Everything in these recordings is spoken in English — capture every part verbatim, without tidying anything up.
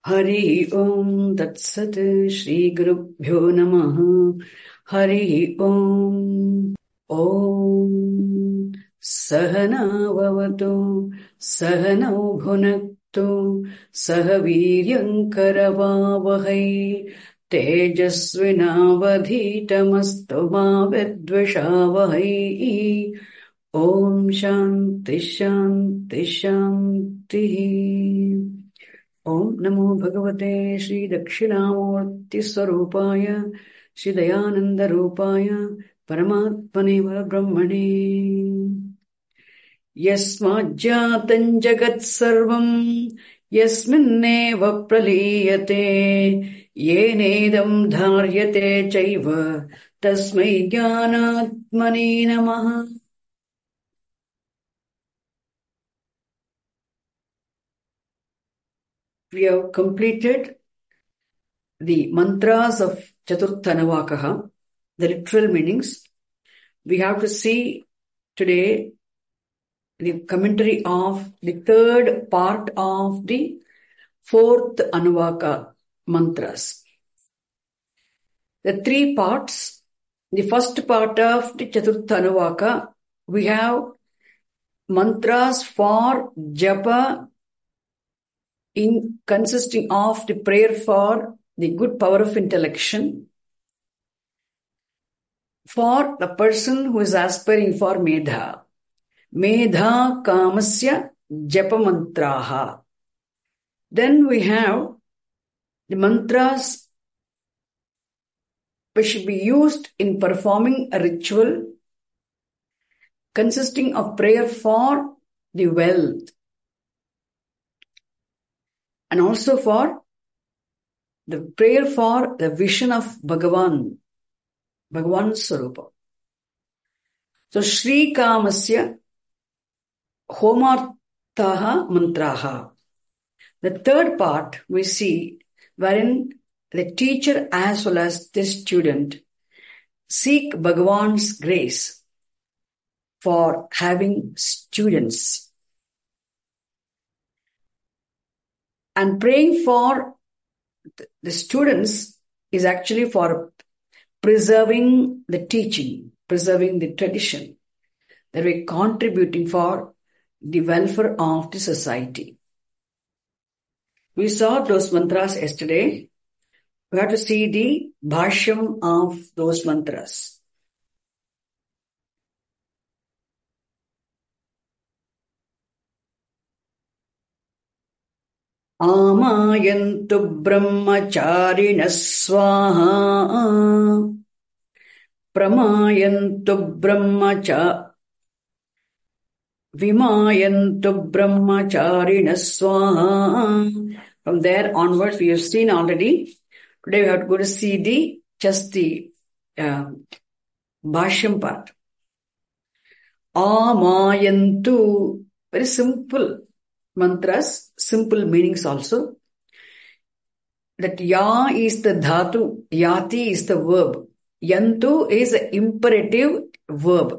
Hari Om Tat Sat Shri Gurubhyo Namaha Hari Om Om Sahana Vavatu Sahanau Bhunaktu Sahaviryam Karavavahai Tejasvinavadhitamastu ma vidvishavahai Om Shanti Shanti Shanti Om Namo Bhagavate Shri Dakshinamurti Swarupaya Shri Dayananda Rupaya Paramatmane Brahmane Yasmajjatan Jagat Sarvam Yasminneva Praliyate Yenedam Dharyate Chaiva Tasmai Jnanatmane Namaha. We have completed the mantras of Chaturthanavakaha, the literal meanings. We have to see today the commentary of the third part of the fourth Anuvaka mantras. The three parts, the first part of the Chaturthanavaka, we have mantras for japa, in consisting of the prayer for the good power of intellection, for the person who is aspiring for medha. Medha kamasya japa mantraha. Then we have the mantras which should be used in performing a ritual consisting of prayer for the wealth, and also for the prayer for the vision of Bhagavan, Bhagavan Sarupa. So, Shri Kamasya Homarthaha Mantraha. The third part we see wherein the teacher as well as the student seek Bhagavan's grace for having students. And praying for the students is actually for preserving the teaching, preserving the tradition, that we're contributing for the welfare of the society. We saw those mantras yesterday. We have to see the bhashyam of those mantras. Amayantu brahmacharina swaha pramayantu brahmacha vimayantu brahmacharina swaha. From there onwards we have seen already. Today we have to go to see the just the uh, bhashyam part. Amayantu, very simple mantras, simple meanings also. That ya is the dhatu, yati is the verb, yantu is the imperative verb.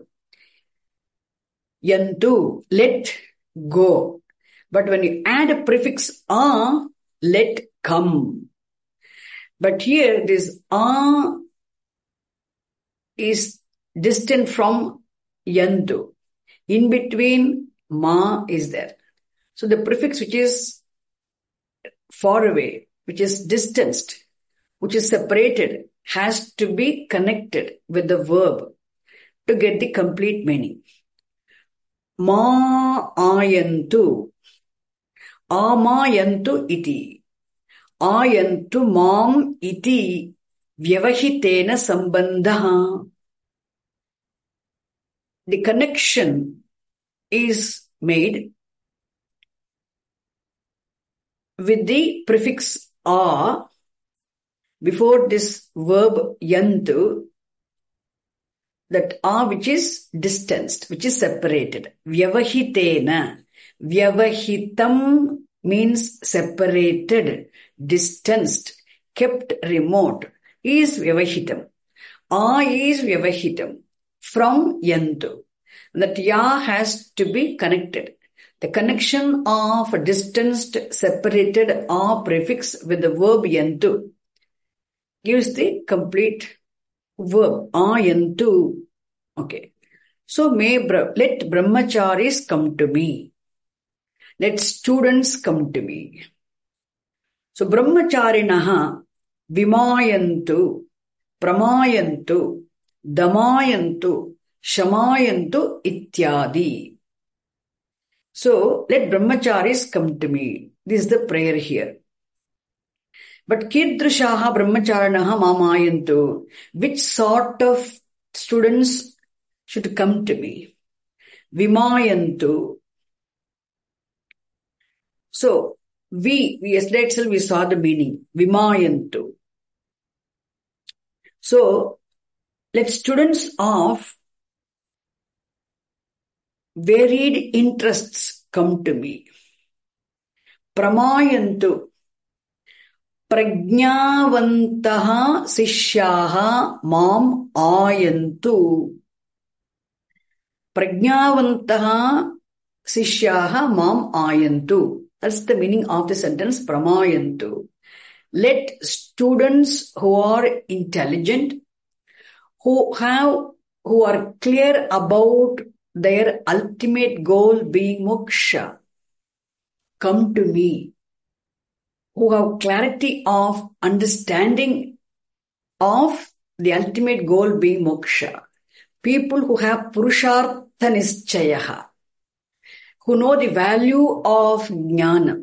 Yantu, let go. But when you add a prefix a, let come. But here this a is distant from yantu. In between ma is there. So the prefix which is far away, which is distanced, which is separated, has to be connected with the verb to get the complete meaning. Ma ayantu, amayantu iti, ayantu mam iti vyavahitena sambandha. The connection is made with the prefix a before this verb yantu, that a which is distanced, which is separated. Vyavahitena. Vyavahitam means separated, distanced, kept remote, is vyavahitam. A is vyavahitam from yantu. That ya has to be connected. The connection of a distanced, separated or prefix with the verb yantu gives the complete verb, ayantu. Okay. So, may let brahmacharis come to me. Let students come to me. So, brahmacharinaha vimayantu, pramayantu, damayantu, shamayantu ityadi. So, let brahmacharis come to me. This is the prayer here. But kidrishaha brahmacharinaha mamayantu. Which sort of students should come to me? Vimayantu. So, we, yesterday itself we saw the meaning. Vimayantu. So, let students of varied interests come to me. Pramayantu. Prajnavantaha sishyaha mam ayantu. Prajnavantaha sishyaha mam ayantu. That's the meaning of the sentence, pramayantu. Let students who are intelligent, who have, who are clear about their ultimate goal being moksha, come to me. Who have clarity of understanding of the ultimate goal being moksha. People who have purushartha nischayaha, who know the value of jnana.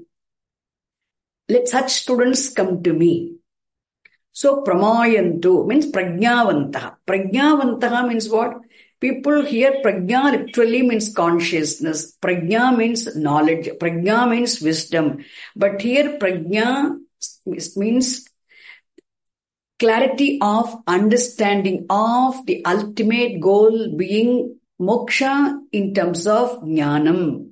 Let such students come to me. So, pramayantu means prajnavantaha. Prajnavantaha means what? People here, prajna literally means consciousness. Prajna means knowledge. Prajna means wisdom. But here, prajna means clarity of understanding of the ultimate goal being moksha in terms of jnanam.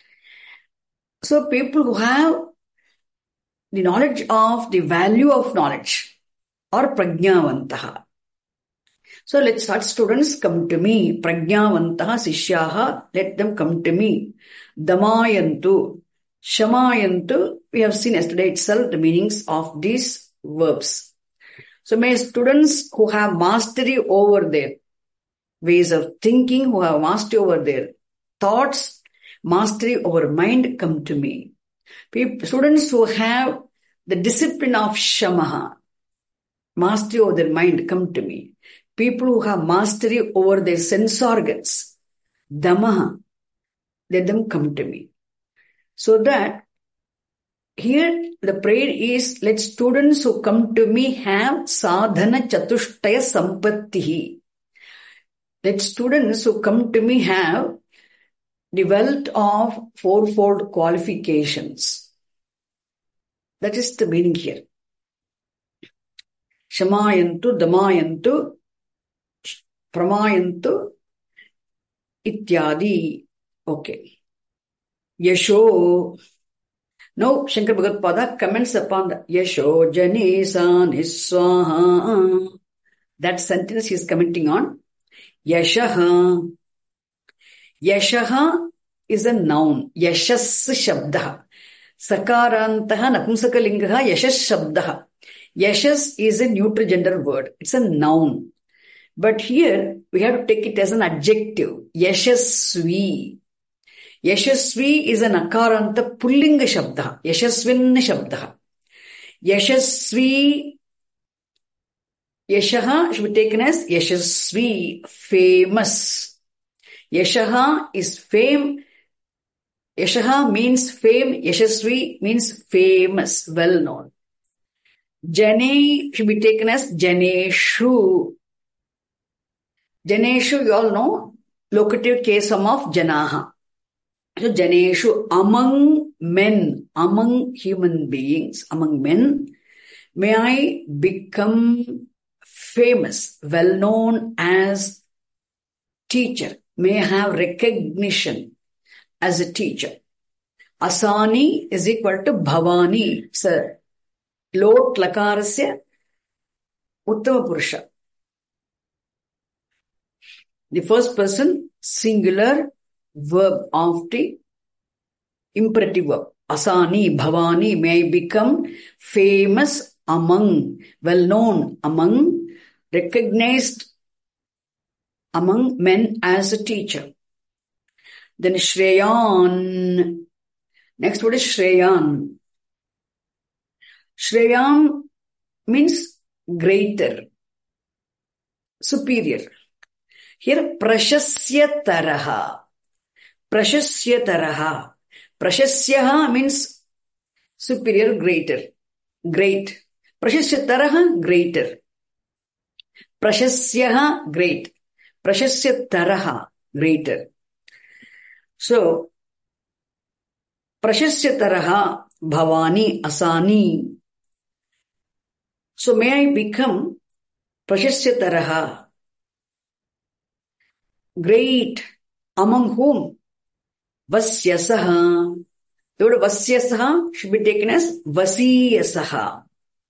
So, people who have the knowledge of the value of knowledge are prajnavantaha. So let such students come to me. Prajnavantaha sishyaha, let them come to me. Damayantu, shamayantu, we have seen yesterday itself the meanings of these verbs. So may students who have mastery over their ways of thinking, who have mastery over their thoughts, mastery over mind, come to me. People, students who have the discipline of shamaha, mastery over their mind, come to me. People who have mastery over their sense organs, damaha, let them come to me. So that here the prayer is, let students who come to me have sadhana chatushtaya sampattihi. Let students who come to me have the wealth of fourfold qualifications. That is the meaning here. Shamayantu, damayantu, pramayantu, ityadi. Okay. Yasho. Now, Shankar Bhagavad comments upon the Yasho Janesa Niswaha. That sentence he is commenting on. Yashaha. Yashaha is a noun. Yashas shabdaha. Sakarantaha napumsakalingaha yashas shabdaha. Yashas is a neutral gender word. It's a noun. But here we have to take it as an adjective. Yashasvi. Yashasvi is an akaranta pullinga shabdaha. Yashasvin shabdaha. Yashasvi, Yashaha should be taken as Yashasvi, famous. Yashaha is fame. Yashaha means fame. Yashasvi means famous, well known. Jane should be taken as Janeshu. Janeshu, you all know, locative case form of Janaha. So Janeshu, among men, among human beings, among men, may I become famous, well known as teacher. May I have recognition as a teacher. Asani is equal to Bhavani. It's a lot lakarasya uttama purusha. The first person singular verb of the imperative verb. Asani, Bhavani, may I become famous among, well known among, recognized among men as a teacher. Then Shreyan. Next word is Shreyan. Shreyan means greater, superior. Here Prashasya Taraha. Prashasya Taraha. Prashasyaha means superior, greater, great. Prashasya Taraha, greater. Prashasyaha, great. Prashasya Taraha, greater. So, Prashasya Taraha, Bhavani, Asani. So, may I become Prashasya Taraha, great, among whom? Vasyasaha. The word Vasyasaha should be taken as Vasiyasaha.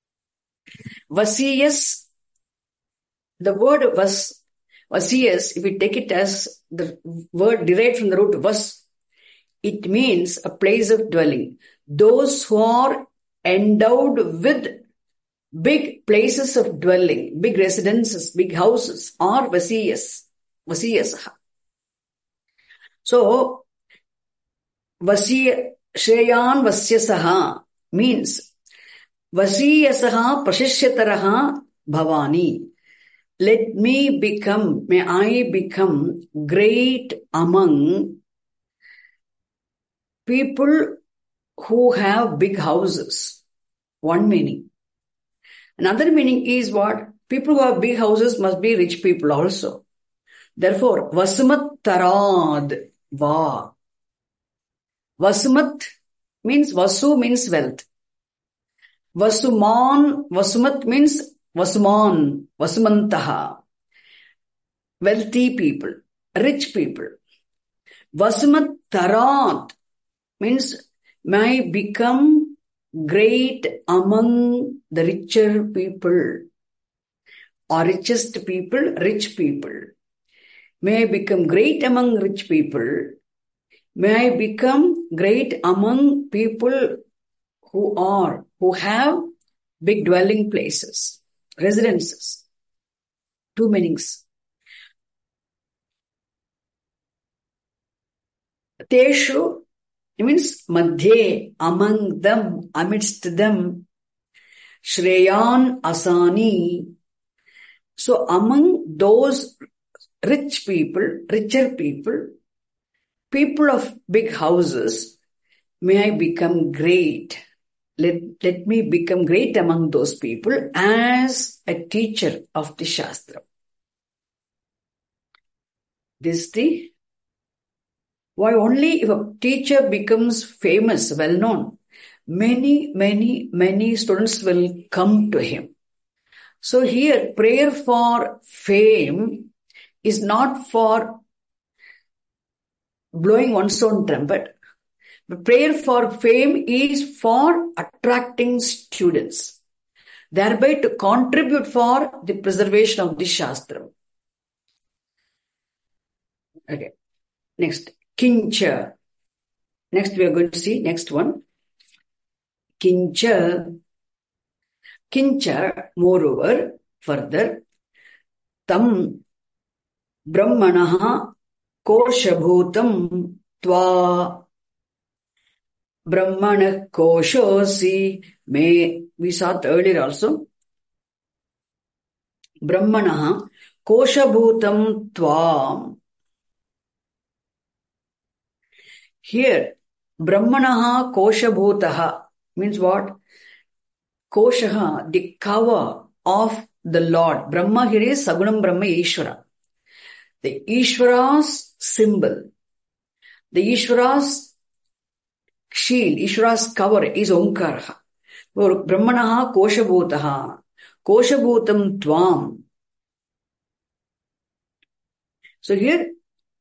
Vasiyas, the word Vas, Vasiyas, if we take it as the word derived from the root Vas, it means a place of dwelling. Those who are endowed with big places of dwelling, big residences, big houses, are Vasiyas. Vasiyasaha. So, Vasiya, Shreyan Vasyasaha means Vasiyasaha Prashashyataraha Bhavani. Let me become, may I become great among people who have big houses. One meaning. Another meaning is what? People who have big houses must be rich people also. Therefore, Vasumat Tarad Va. Vasumat means Vasu means wealth. Vasuman, Vasumat means Vasuman, Vasumantaha. Wealthy people, rich people. Vasumat Tarat means may I become great among the richer people, or richest people, rich people. May I become great among rich people. May I become great among people who are, who have big dwelling places, residences. Two meanings. Teshu means madhye, among them, amidst them. Shreyan Asani. So among those rich people, richer people, people of big houses, may I become great. Let, let me become great among those people as a teacher of the Shastra. This is the, why only if a teacher becomes famous, well known, many, many, many students will come to him. So here, prayer for fame is not for blowing one's own trumpet. But prayer for fame is for attracting students, thereby to contribute for the preservation of the Shastra. Okay. Next, Kincha. Next we are going to see, next one. Kincha. Kincha, moreover, further, tam brahmanaha koshabhutam tva brahmana koshosi. May, we saw it earlier also. Brahmanaha koshabhutam tvam. Here, brahmanaha koshabhutaha means what? Koshaha, the cover of the Lord. Brahma here is Sagunam Brahma Ishvara. The Ishvara's symbol. The Ishvara's shield, Ishvara's cover is Omkaraha. Brahmanaha koshabhutaha. Koshabhutam tvam. So here,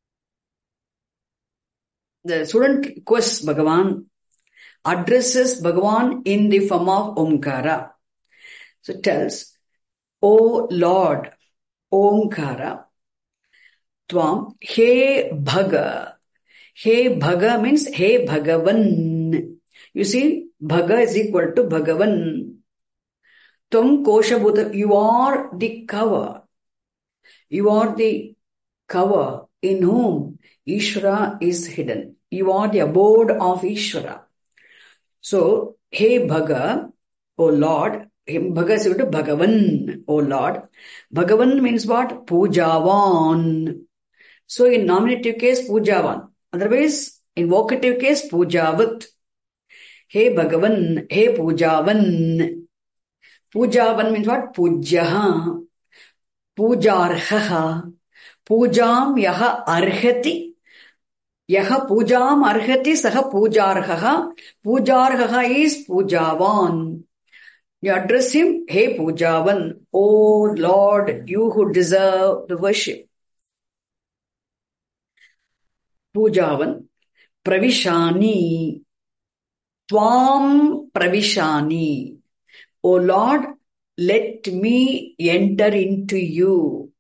the student requests Bhagavan, addresses Bhagavan in the form of Omkara. So tells, O Lord, Omkara, Tvam, He Bhaga, He Bhaga means He Bhagavan. You see, Bhaga is equal to Bhagavan. Tvam Koshabhuta, you are the cover. You are the cover in whom Ishvara is hidden. You are the abode of Ishvara. So, He Bhaga, O Lord, Bhaga is equal to Bhagavan, O Lord. Bhagavan means what? Pujavan. So, in nominative case, Pujavan. Otherwise, in vocative case, Pujavat. He Bhagavan, He Pujavan. Pujavan means what? Pujyaha, Pujarhaha, Pujam Yaha Arhati, Yaha Pujam Arhati Saha Pujarhaha, Pujarhaha is Pujavan. You address him, Hey Pujavan, O Lord, you who deserve the worship. Pujavan, Pravishani, Tvam Pravishani. O Lord, let me enter into you.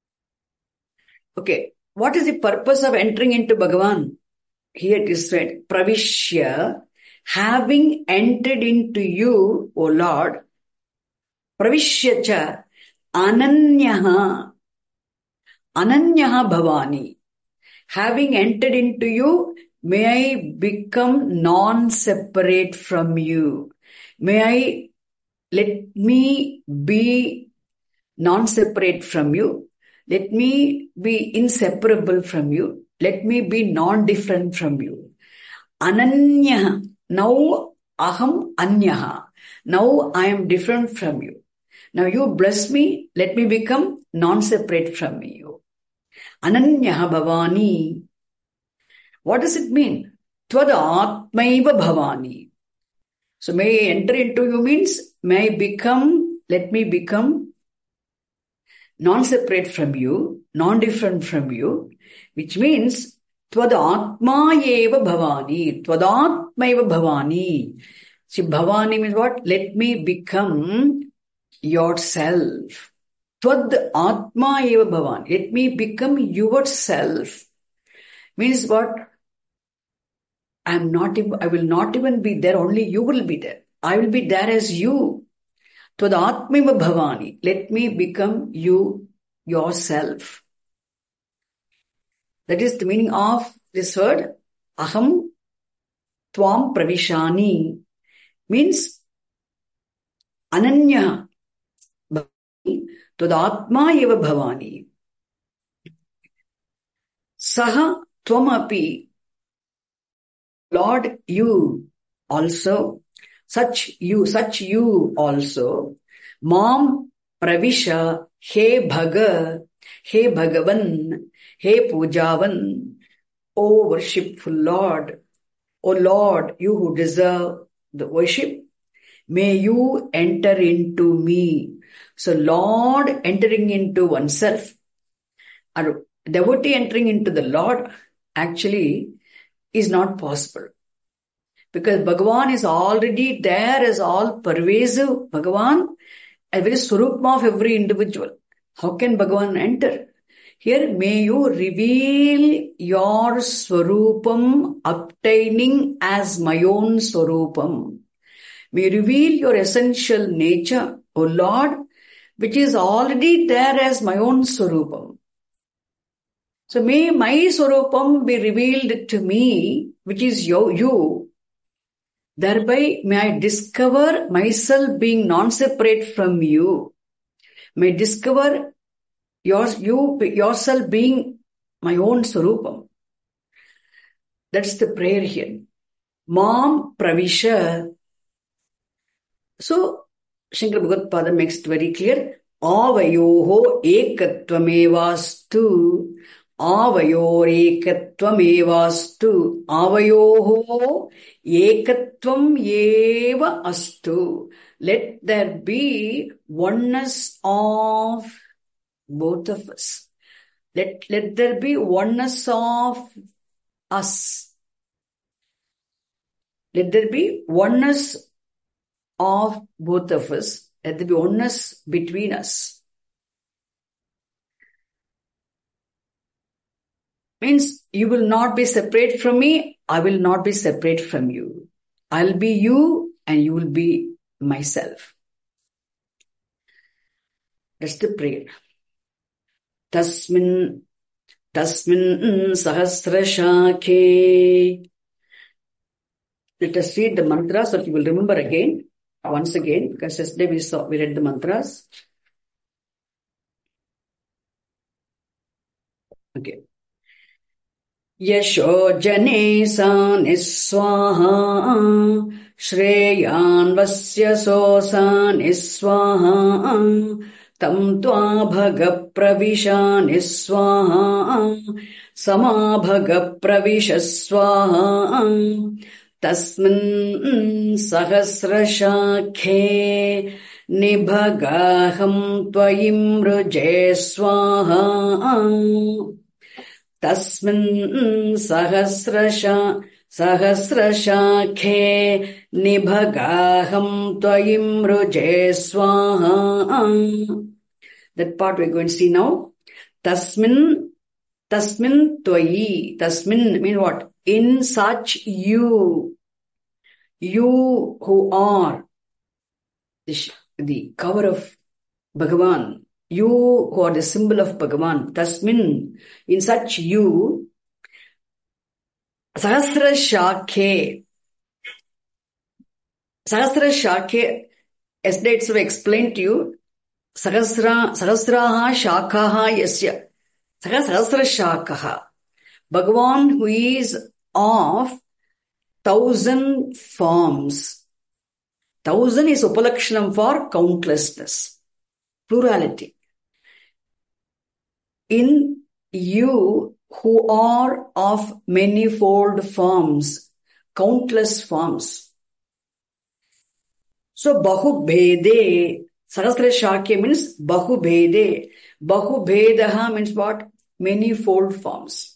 Okay, what is the purpose of entering into Bhagavan? Here it is said, Pravishya, having entered into you, O Lord, Pravishyacha, Ananyaha, Ananyaha Bhavani. Having entered into you, may I become non-separate from you. May I Let me be non-separate from you. Let me be inseparable from you. Let me be non-different from you. Ananya. Now aham anyaha. Now I am different from you. Now you bless me. Let me become non-separate from you. Ananyaha bhavani. What does it mean? Tvada atmaiva bhavani. So may I enter into you means may I become, let me become non-separate from you, non-different from you, which means Tvadatma eva bhavani, Tvadatma eva bhavani. See, bhavani means what? Let me become yourself. Tvad atma eva bhavani. Let me become yourself. Means what? I am not even, I will not even be there, only you will be there. I will be there as you. Tvadatmaiva bhavani. Let me become you yourself. That is the meaning of this word. Aham tvam pravishani. Means ananya bhavani. Tvadatma eva bhavani. Saha tvamapi. Lord, you also, such you, such you also, Mam Pravisha, He Bhaga, He Bhagavan, He Pujavan, O worshipful Lord, O Lord, you who deserve the worship, may you enter into me. So Lord entering into oneself, or devotee entering into the Lord, actually is not possible. Because Bhagavan is already there as all pervasive. Bhagavan, a very surupma of every individual. How can Bhagavan enter? Here, may you reveal your swarupam obtaining as my own swarupam. May you reveal your essential nature, O Lord, which is already there as my own swarupam. So may my swarupam be revealed to me, which is you, you. Thereby may I discover myself being non-separate from you. May I discover your, you yourself being my own swarupam. That's the prayer here. Mam Pravisha. So Shankara Bhagavad makes it very clear. Avayoho ekatvamevastu. Avayorekatvamevastu. Avayoho ekatvam eva astu. Let there be oneness of both of us. Let, let there be oneness of us. Let there be oneness of both of us. Let there be oneness between us. Means you will not be separate from me, I will not be separate from you. I'll be you and you will be myself. That's the prayer. Tasmin, tasmin sahasrashakhe. Let us read the mantra so that you will remember again, once again, because yesterday we saw, we read the mantras. Okay. Yasho jane sa niswaha shreyan vasya so sa niswaha tam tva bhaga pravisha niswaha samabhaga pravisha swaha tasmin sahasrashakhe nibhagaham tvayim ruje swaha. Tasmin sahasrasha sahasrashakhe nibhagaham tvayim ruje swaha. That part we're going to see now. Tasmin, tasmin tvayi. Tasmin mean what? In such you, you who are the, the cover of Bhagavan, you who are the symbol of Bhagavan, Tasmin, in such you, Sahasra Shakhe. Sahasra Shakhe, yesterday itself explained to you, Sahasra, Sahasraha Shakaha Yasya. Sahasra Shakaha. Bhagavan who is of thousand forms. Thousand is Upalakshanam for countlessness, plurality. In you who are of manifold forms, countless forms. So, Bahu Bhede, Sahasra Shakya means Bahu Bhede. Bahu Bhedaha means what? Manifold forms.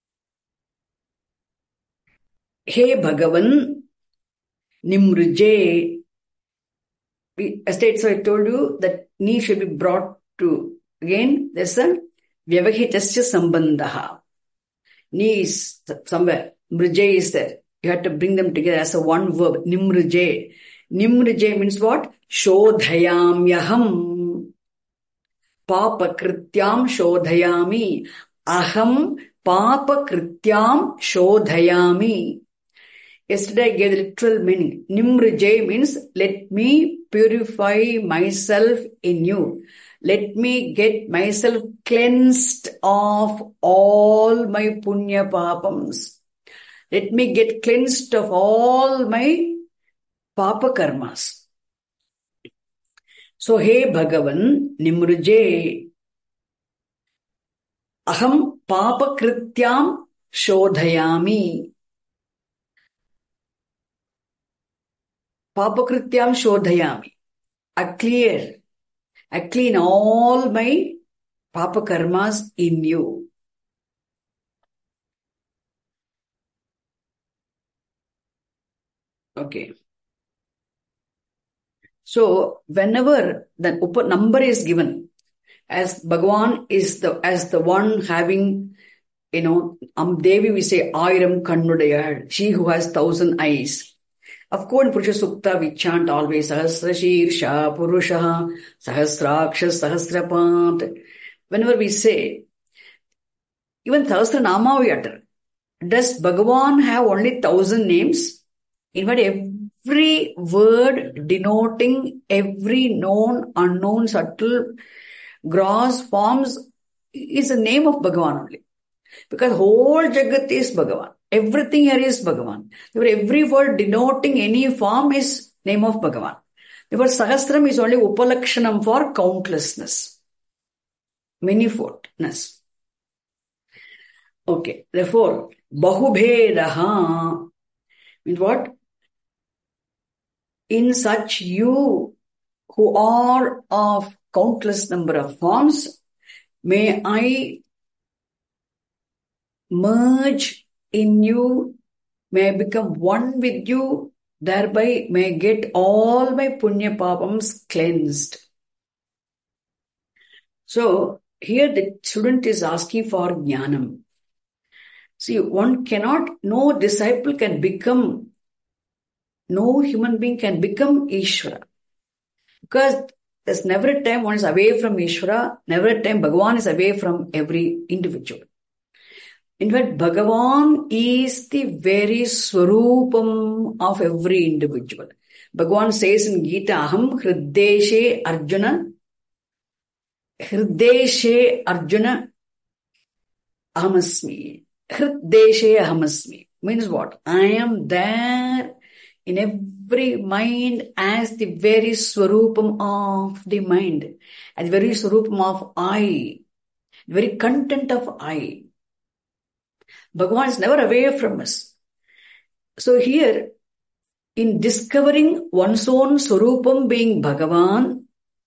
He Bhagavan Nimruje. Yesterday, so I told you that Ni should be brought to, again, there's a Vyavahitasya Sambandhaha. Ni is somewhere, Mrije is there. You have to bring them together as a one verb, Nimrije. Nimrije means what? Shodhayamyaham. Papa krityam shodhayami. Aham papa krityam shodhayami. Yesterday I gave the literal meaning. Nimrije means let me purify myself in you. Let me get myself cleansed of all my punya papams. Let me get cleansed of all my papa karmas. So, hey Bhagavan, Nimruje, aham papa krityam shodhayami. Papa krityam shodhayami. I clear, I clean all my papa karmas in you. Okay. So, whenever the upa number is given, as Bhagavan is the, as the one having, you know, um, Devi we say, Ayram Kannudayal, she who has thousand eyes. Of course, in Purusha Sukta we chant always, Sahasra Shirsha, Purusha, Sahasraksha, Sahasrapat. Whenever we say, even Sahasra Nama we utter. Does Bhagavan have only thousand names? In fact, every word denoting every known, unknown, subtle, gross forms is a name of Bhagavan only. Because whole Jagat is Bhagavan. Everything here is Bhagavan. Therefore, every word denoting any form is name of Bhagavan. Therefore, Sahasram is only Upalakshanam for countlessness, manifoldness. Okay. Therefore, Bahubhedaha means what? In such you who are of countless number of forms, may I merge in you, may I become one with you, thereby may I get all my punya papams cleansed. So, here the student is asking for jnanam. See, one cannot, no disciple can become, no human being can become Ishvara. Because there's never a time one is away from Ishvara, never a time Bhagavan is away from every individual. In fact, Bhagavan is the very swarupam of every individual. Bhagavan says in Gita, Aham Hriddeshe Arjuna, Hriddeshe Arjuna Ahamasmi. Hriddeshe Ahamasmi means what? I am there in every mind as the very swarupam of the mind, as the very swarupam of I, the very content of I. Bhagavan is never away from us. So here, in discovering one's own swarupam being Bhagavan,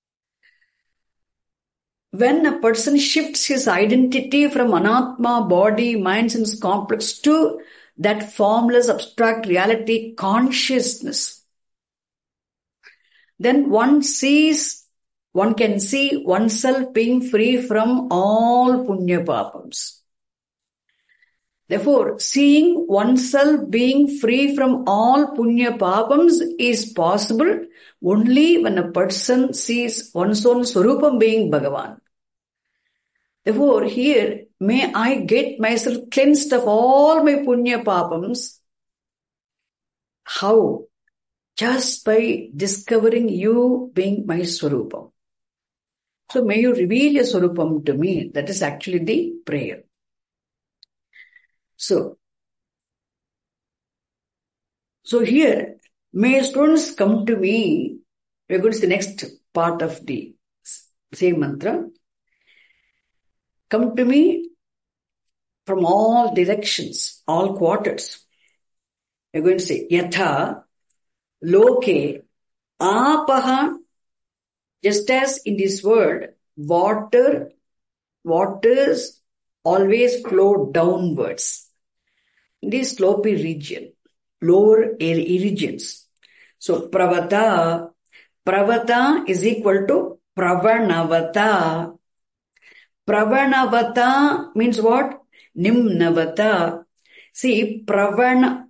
when a person shifts his identity from anatma, body, mind, sense complex to that formless abstract reality consciousness, then one sees, one can see oneself being free from all punya papams. Therefore, seeing oneself being free from all punya papams is possible only when a person sees one's own swarupam being Bhagavan. Therefore, here, may I get myself cleansed of all my punya papams. How? Just by discovering you being my swarupam. So may you reveal your swarupam to me. That is actually the prayer. So, so here, may students come to me. We are going to the next part of the same mantra. Come to me from all directions, all quarters. We are going to say, Yatha, Loke, Apaha, just as in this world, water, waters always flow downwards. In this slopy region, lower regions. So, Pravata, Pravata is equal to Pravanavata. Pravanavata means what? Nimnavata. See, Pravana,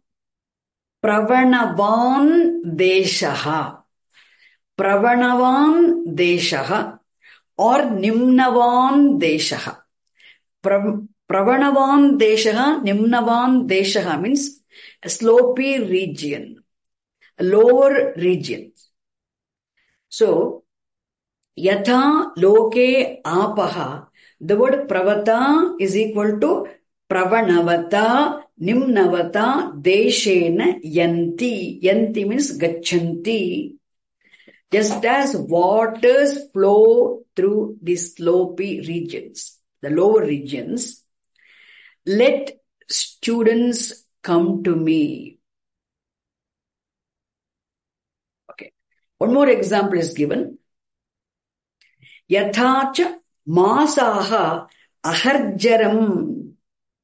Pravanavan Deshaha. Pravanavan Deshaha or Nimnavan Deshaha. Pra, Pravanavan Deshaha, Nimnavan Deshaha means a slopy region, a lower region. So, Yatha Loke Apaha, the word Pravata is equal to Pravanavata, Nimnavata, Deshena, Yanti. Yanti means Gachanti. Just as waters flow through the slopy regions, the lower regions, let students come to me. Okay. One more example is given. Yathacha masaha aharjaram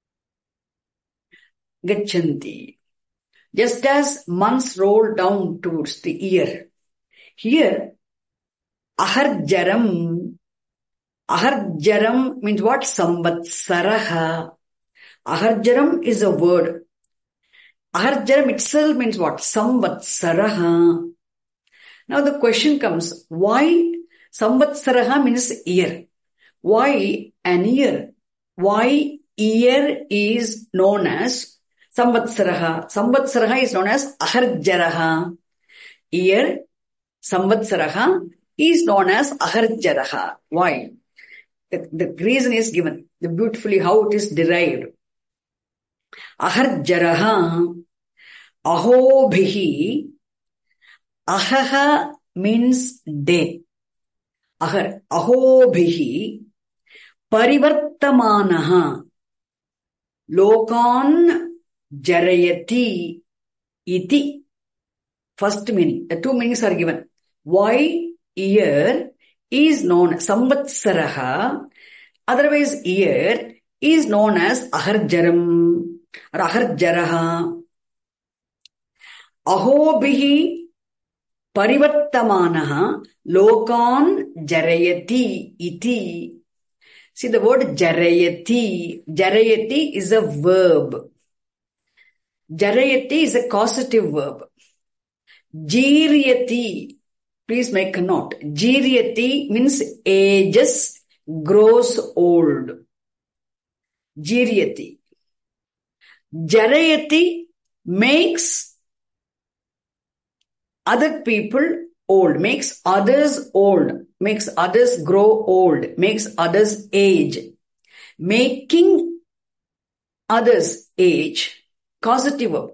gachanti. Just as months roll down towards the year. Here, aharjaram. Aharjaram means what? Samvatsaraha. Aharjaram is a word. Aharjaram itself means what? Samvatsaraha. Now the question comes, why Samvatsaraha means year? Why an year? Why year is known as Samvatsaraha? Samvatsaraha is known as Aharjaraha. Year, Samvatsaraha is known as Aharjaraha. Why? The, the reason is given, the beautifully how it is derived. Aharjaraha, ahobhihi, ahaha means day. Ahar, ahobhihi, parivartamanaha, lokan jarayati iti. First meaning, the two meanings are given. Why year is known as Samvatsaraha, otherwise year is known as Aharjaram or Aharjaraha. Ahobhihi parivartamanaha lokan jarayati iti. See the word jarayati. Jarayati is a verb. Jarayati is a causative verb. Jiryati, please make a note. Jiryati means ages, grows old. Jiryati. Jarayati makes other people old, makes others old, makes others grow old, makes others age. Making others age, causative verb.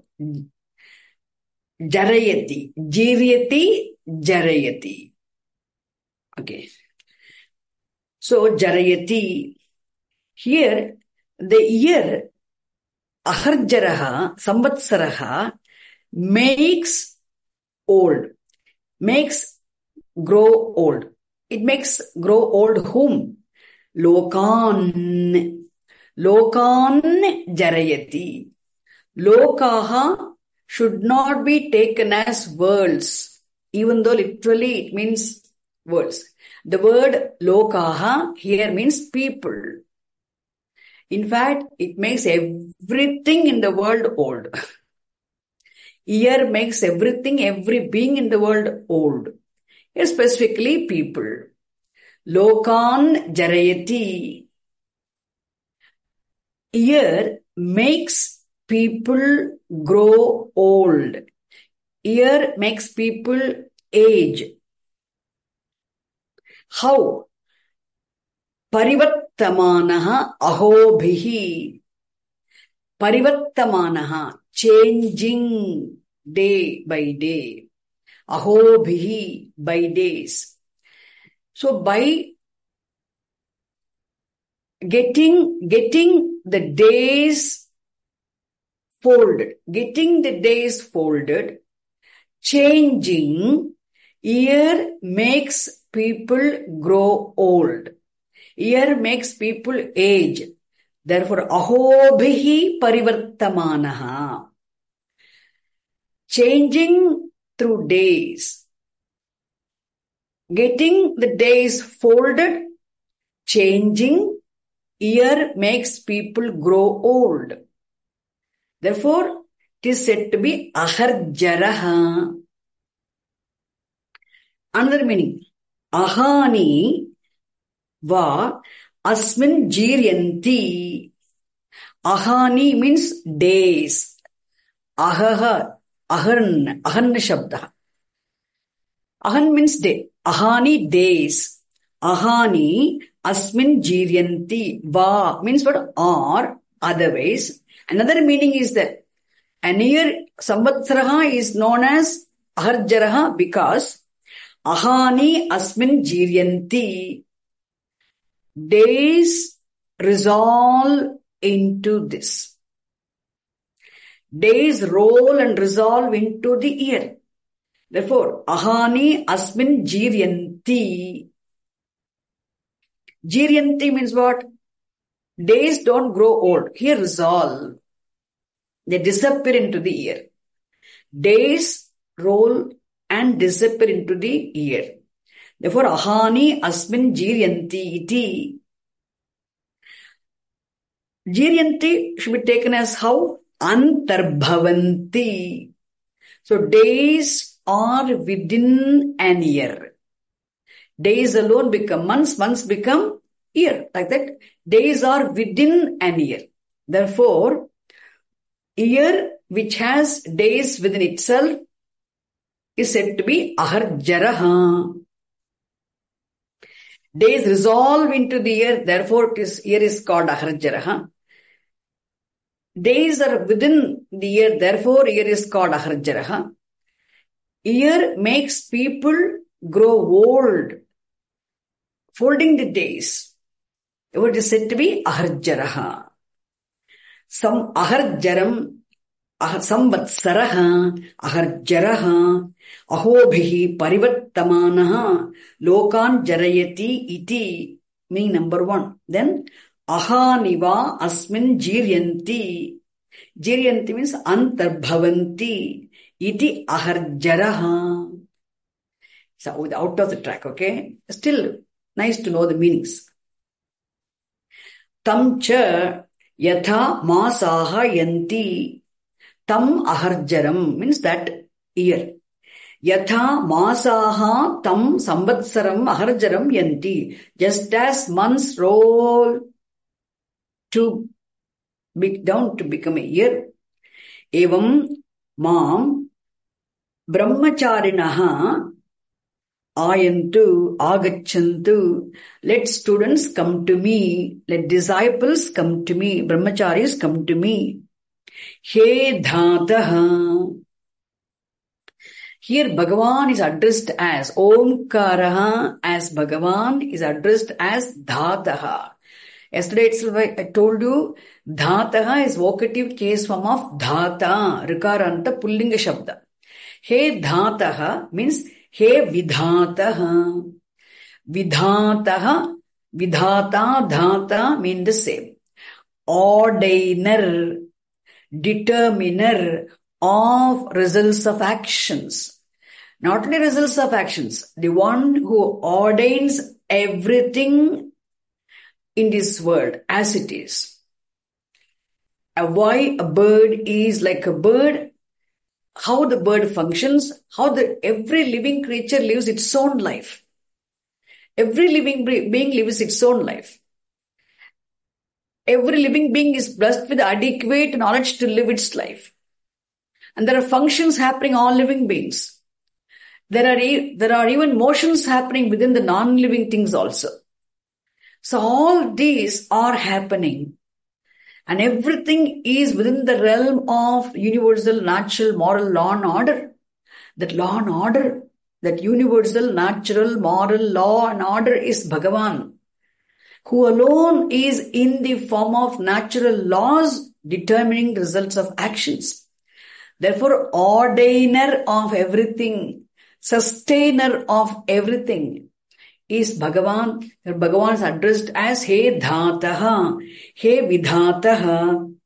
Jarayati, jiryati, jarayati. Okay. So, jarayati. Here, the year, aharjaraha, samvatsaraha, makes old, makes grow old. It makes grow old whom? Lokan. Lokan jarayati. Lokaha should not be taken as worlds, even though literally it means worlds. The word lokaha here means people. In fact, it makes everything in the world old. Year makes everything, every being in the world old. Here specifically people. Lokan jarayati. Year makes people grow old. Year makes people age. How? Parivattamanaha ahobhihi. Parivattamanaha, changing day by day. Ahobhihi, by days. So by getting, getting the days folded, getting the days folded, changing, year makes people grow old. Year makes people age. Therefore, ahobhihi parivartamanaha. Changing through days. Getting the days folded, changing, year makes people grow old. Therefore, it is said to be aharjaraha. Another meaning, ahani va asmin jiryanti. Ahani means days. Ahaha, ahan, ahan shabda. Ahan means day. Ahani days. Ahani asmin jiryanti. Va means what? Or otherwise. Another meaning is that an year, samvatsaraha is known as aharjaraha because ahani asmin jiryanti. Days resolve into this. Days roll and resolve into the year. Therefore, ahani asmin jiryanti. Jiryanti means what? Days don't grow old. Here resolve. They disappear into the year. Days roll and disappear into the year. Therefore, ahani asmin jiryanti iti. Jiryanti should be taken as how? Antarbhavanti. So, days are within an year. Days alone become months, months become year. Like that, days are within an year. Therefore, year which has days within itself is said to be aharjaraha. Days resolve into the year, therefore it is, year is called aharjaraha. Days are within the year, therefore year is called aharjaraha. Year makes people grow old, folding the days. What is said to be aharjaraha. Some aharjaram, samvatsaraha, aharjaraha, ahobhihi parivattamanaha, lokan jarayati iti. Meaning number one. Then ahaniva asmin jiryanti. Jiryanti means antarbhavanti. Iti aharjaraha. So out of the track, okay? Still nice to know the meanings. tam cha yatha masaha yanti tam aharjaram means that year. Yatha masaha tam samvatsaram aharjaram yanti. Just as months roll to be down to become a year. Evam mam brahmacharinaha ayantu agachantu. Let students come to me. Let disciples come to me. Brahmacharis come to me. He dhataha. Here Bhagavan is addressed as Omkaraha, as Bhagavan is addressed as Dhataha. Yesterday itself I told you, Dhataha is vocative case form of Dhata, Rikaranta Pullinga Shabda. He Dhataha means He Vidhataha. Vidhataha, Vidhata, Dhata mean the same. Ordainer, determiner of results of actions. Not only results of actions, the one who ordains everything in this world as it is. And why a bird is like a bird, how the bird functions, how the every living creature lives its own life. Every living being lives its own life. Every living being is blessed with adequate knowledge to live its life. And there are functions happening in all living beings. There are, e- there are even motions happening within the non-living things also. So all these are happening. And everything is within the realm of universal, natural, moral law and order. That law and order, that universal, natural, moral law and order is Bhagavan, who alone is in the form of natural laws determining the results of actions. Therefore, ordainer of everything, sustainer of everything is Bhagavan. Bhagavan is addressed as He Dhataha, He Vidhataha,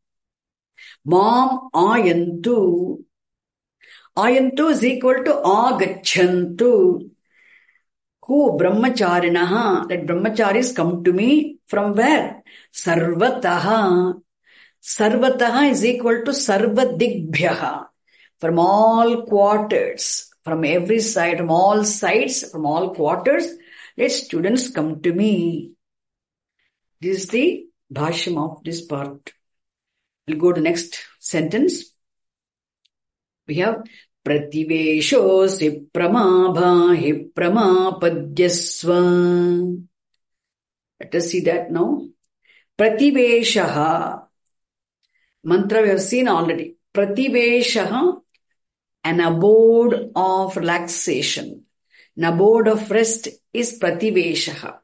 Mam Ayantu. Ayantu is equal to Agachantu. Who? Brahmacharinaha. Let brahmacharis come to me from where? Sarvataha. Sarvataha is equal to Sarvadigbhyaha. From all quarters. From every side, from all sides, from all quarters, let students come to me. This is the bhashyam of this part. We'll go to the next sentence. We have Prativesho si pramabha hi pramapadyasva. Let us see that now. Prativeshaha. Mantra we have seen already. Prativeshaha. An abode of relaxation, an abode of rest is Prativeshaha.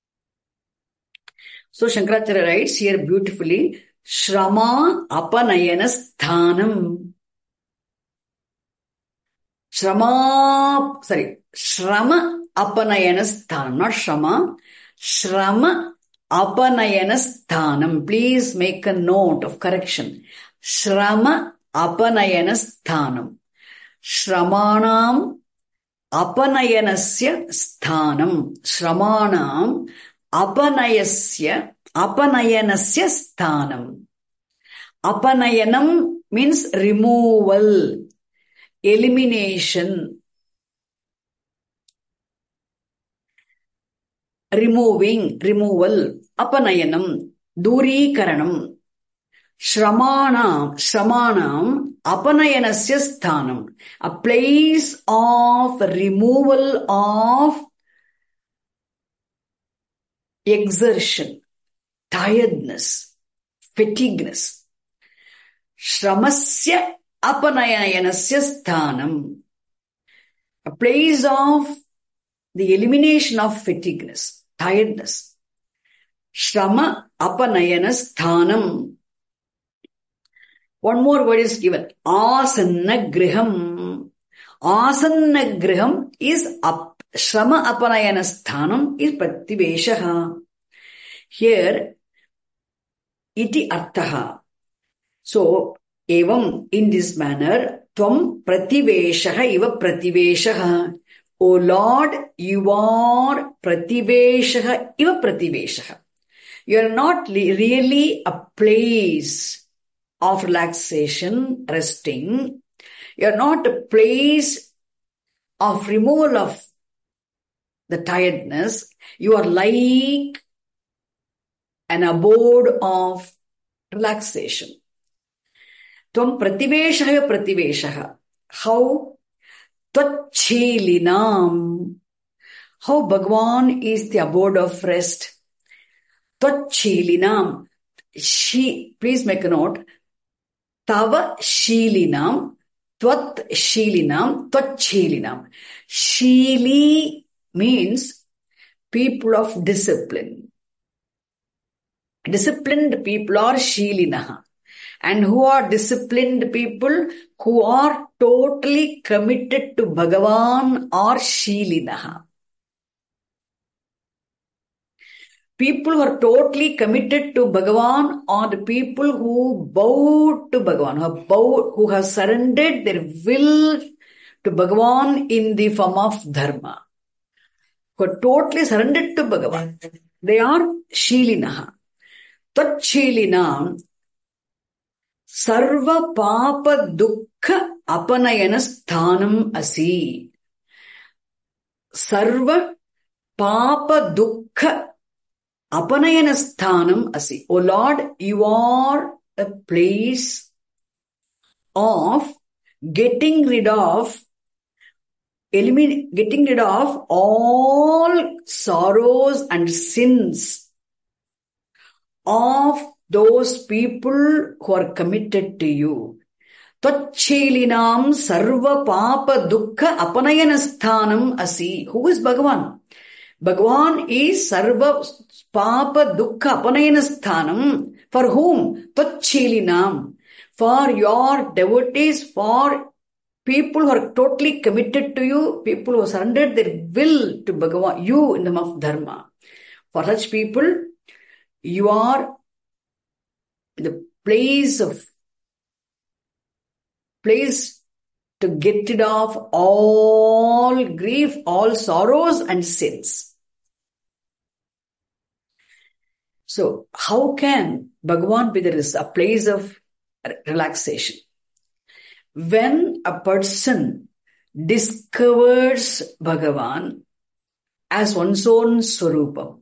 So Shankaracharya writes here beautifully, Shrama apanayana sthanam. Shrama, sorry, Shrama apanayana sthanam, not Shrama, Shrama apanayana sthanam. Please make a note of correction. Shrama apanayana sthanam. Shramanam apanayanasya sthanam. Shramanam apanayasya apanayanasya sthanam. Apanayanam means removal, elimination, removing, removal. Apanayanam, durikaranam. Shramanam, Shramanam, apanayanasya sthanam, a place of removal of exertion, tiredness, fatigueness. Shramasya apanayanasya sthanam, a place of the elimination of fatigueness, tiredness. Shrama apanayana sthanam. One more word is given. Asanna griham. Asanna griham is up. Shrama apanayana sthanam is prativeshaha. Here, iti arthaha. So, evam, in this manner, tvam prativeshaha iva prativeshaha. O Lord, you are prativeshaha iva prativeshaha. You're not really a place of relaxation, resting. You're not a place of removal of the tiredness. You are like an abode of relaxation. Tvam prativeshaya prativeshaha. How? Tvachilinam. How Bhagavan is the abode of rest. Tvachilinam. She, please make a note. Tava Shilinam. Tvat Shilinam. Tvachilinam. Shili means people of discipline. Disciplined people are Shilinaha. And who are disciplined people? Who are totally committed to Bhagavan are Shilinaha. People who are totally committed to Bhagavan are the people who bow to Bhagavan, who have bowed, who have surrendered their will to Bhagavan in the form of Dharma. Who are totally surrendered to Bhagavan. They are Shilinaha. Tat Shilinam Sarva Papa Dukkha Apanayana Sthanam Asi. Sarva Papa Dukkha Apanayana Sthanam Asi. O Lord, you are a place of getting rid of, eliminating, getting rid of all sorrows and sins of those people who are committed to you. Tvachilinam sarva papa dukkha apanayana sthanam asi. Who is Bhagavan? Bhagavan is sarva papa dukkha apanayana sthanam. For whom? Tvachilinam. For your devotees, for people who are totally committed to you, people who surrendered their will to Bhagavan, you in the name of Dharma. For such people, you are the place of place to get rid of all grief, all sorrows and sins. So, how can Bhagavan be there is a place of relaxation? When a person discovers Bhagavan as one's own Swarupam,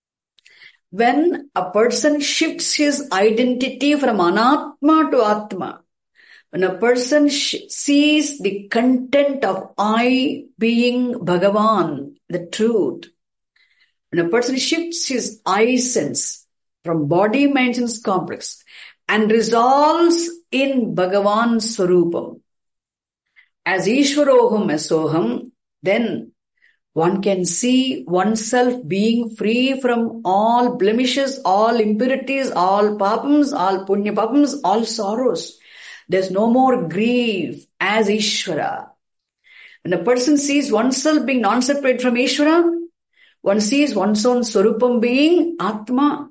when a person shifts his identity from Anatma to Atma, when a person sh- sees the content of I being Bhagavan, the truth, when a person shifts his I sense from body, mind, sense complex and resolves in Bhagavan Swarupam as Ishwaroham Asoham, then one can see oneself being free from all blemishes, all impurities, all papams, all punya papams, all sorrows. There's no more grief as Ishvara. When a person sees oneself being non-separate from Ishvara, one sees one's own Swarupam being Atma.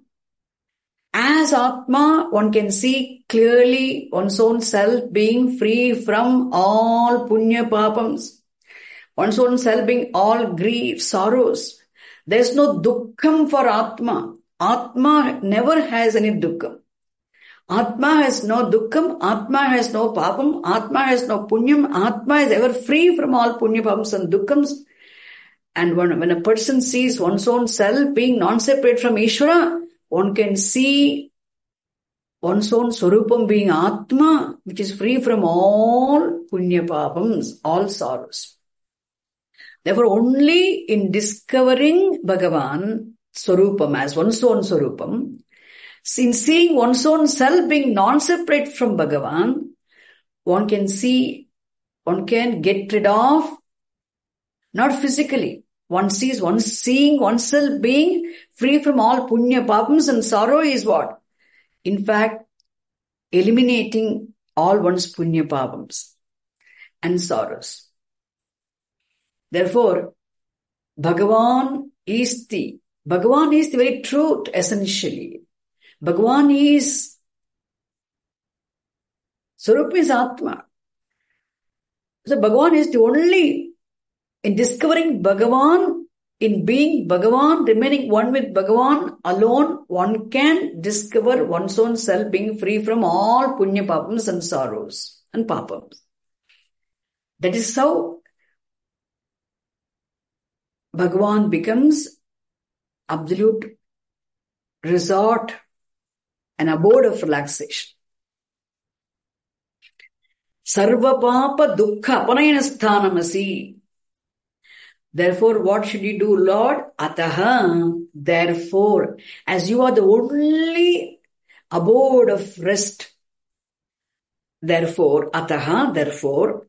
As Atma, one can see clearly one's own self being free from all punya papams. One's own self being all grief, sorrows. There's no dukkham for Atma. Atma never has any dukkham. Atma has no dukkham. Atma has no papam. Atma has no punyam. Atma is ever free from all punya papams and dukkhams. And when, when a person sees one's own self being non-separate from Ishvara, one can see one's own Swarupam being Atma, which is free from all punya papams, all sorrows. Therefore, only in discovering Bhagavan Swarupam as one's own Swarupam, in seeing one's own self being non-separate from Bhagavan, one can see, one can get rid of, not physically, one sees, one seeing oneself being free from all punya papams and sorrow is what? In fact, eliminating all one's punya papams and sorrows. Therefore, Bhagavan is the, Bhagavan is the very truth essentially. Bhagavan is, Swarup is Atma. So Bhagavan is the only, in discovering Bhagavan, in being Bhagavan, remaining one with Bhagavan alone, one can discover one's own self being free from all punya papams and sorrows and papams. That is how Bhagavan becomes absolute resort, an abode of relaxation. Sarva papa dukkha apanayana. Therefore, what should you do, Lord? Ataha. Therefore, as you are the only abode of rest. Therefore, ataha. Therefore,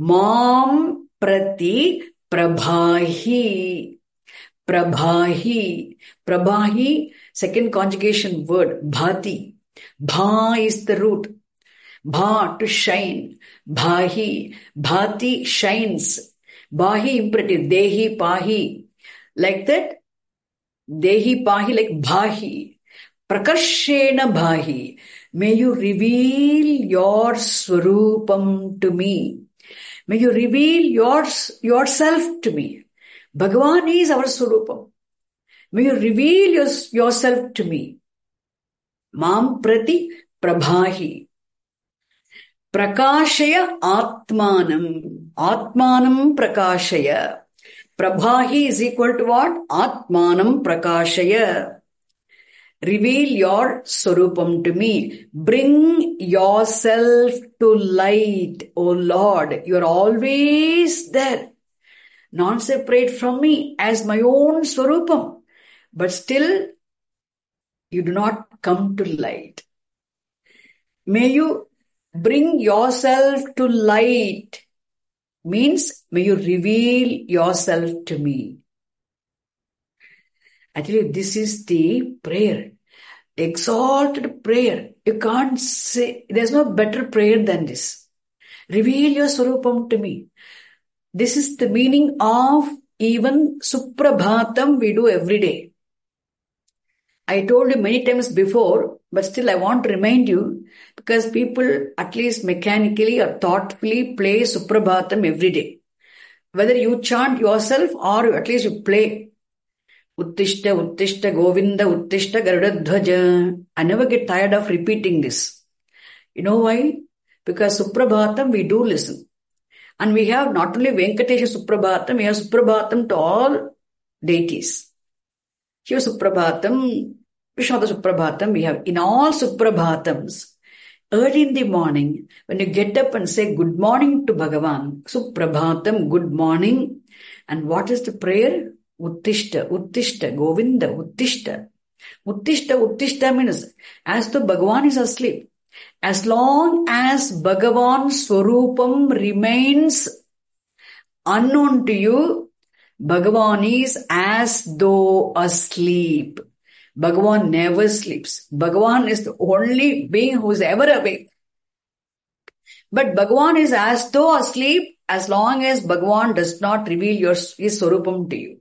mam prati prabhahi. Prabhahi. Prabhahi, second conjugation word, bhati. Bha is the root. Bha, to shine. Bhahi. Bhati shines. Bahi imperative. Dehi, pahi. Like that. Dehi, pahi, like bhahi. Prakashena bhahi. May you reveal your swarupam to me. May you reveal your, yourself to me. Bhagavan is our swarupam. May you reveal your, yourself to me. Mam prati prabhahi. Prakashaya atmanam. Atmanam prakashaya. Prabhahi is equal to what? Atmanam prakashaya. Reveal your swarupam to me. Bring yourself to light, O Lord. You are always there. Not separate from me as my own swarupam. But still, you do not come to light. May you bring yourself to light. Means, may you reveal yourself to me. Actually, this is the prayer. Exalted prayer. You can't say, there's no better prayer than this. Reveal your swarupam to me. This is the meaning of even Suprabhatam we do every day. I told you many times before, but still I want to remind you, because people at least mechanically or thoughtfully play Suprabhatam every day. Whether you chant yourself or at least you play Uttishta, Uttishta, Govinda, Uttishta, Garudadhvaja. I never get tired of repeating this. You know why? Because Suprabhatam we do listen. And we have not only Venkatesha Suprabhatam, we have Suprabhatam to all deities. Shiva Suprabhatam, Vishwada Suprabhatam, we have in all Suprabhatams. Early in the morning, when you get up and say good morning to Bhagavan, Suprabhatam, good morning. And what is the prayer? Uttishta, Uttishta, Govinda, Uttishta. Uttishta, Uttishta means as though Bhagavan is asleep. As long as Bhagavan's Swarupam remains unknown to you, Bhagavan is as though asleep. Bhagavan never sleeps. Bhagavan is the only being who is ever awake. But Bhagavan is as though asleep as long as Bhagavan does not reveal your, his Swarupam to you.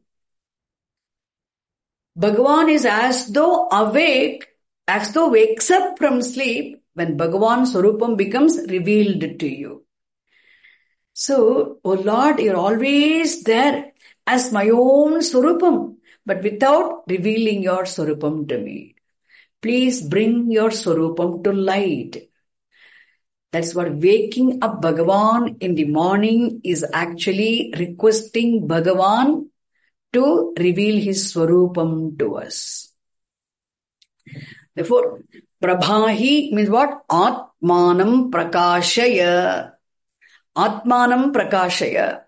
Bhagavan is as though awake, as though wakes up from sleep when Bhagavan's Swarupam becomes revealed to you. So, O Lord, you're always there as my own Swarupam, but without revealing your Swarupam to me. Please bring your Swarupam to light. That's what waking up Bhagavan in the morning is actually requesting Bhagavan to reveal his Swarupam to us. Therefore, Prabhahi means what? Atmanam prakashaya. Atmanam prakashaya.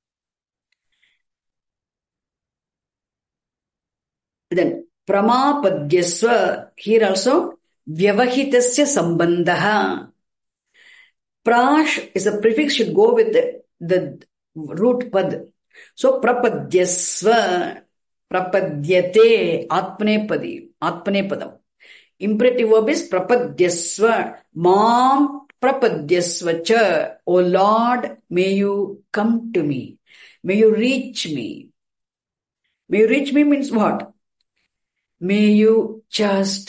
Then, Pramapadyasva. Here also, Vyavahitasya sambandhaha. Prash is a prefix, should go with the, the root pad. So, Prapadyasva. Prapadyate. Atmanepadi. Atmanepadam. Imperative verb is Prapadyasva. Mam Prapadyasva cha. O Lord, may you come to me. May you reach me. May you reach me means what? May you just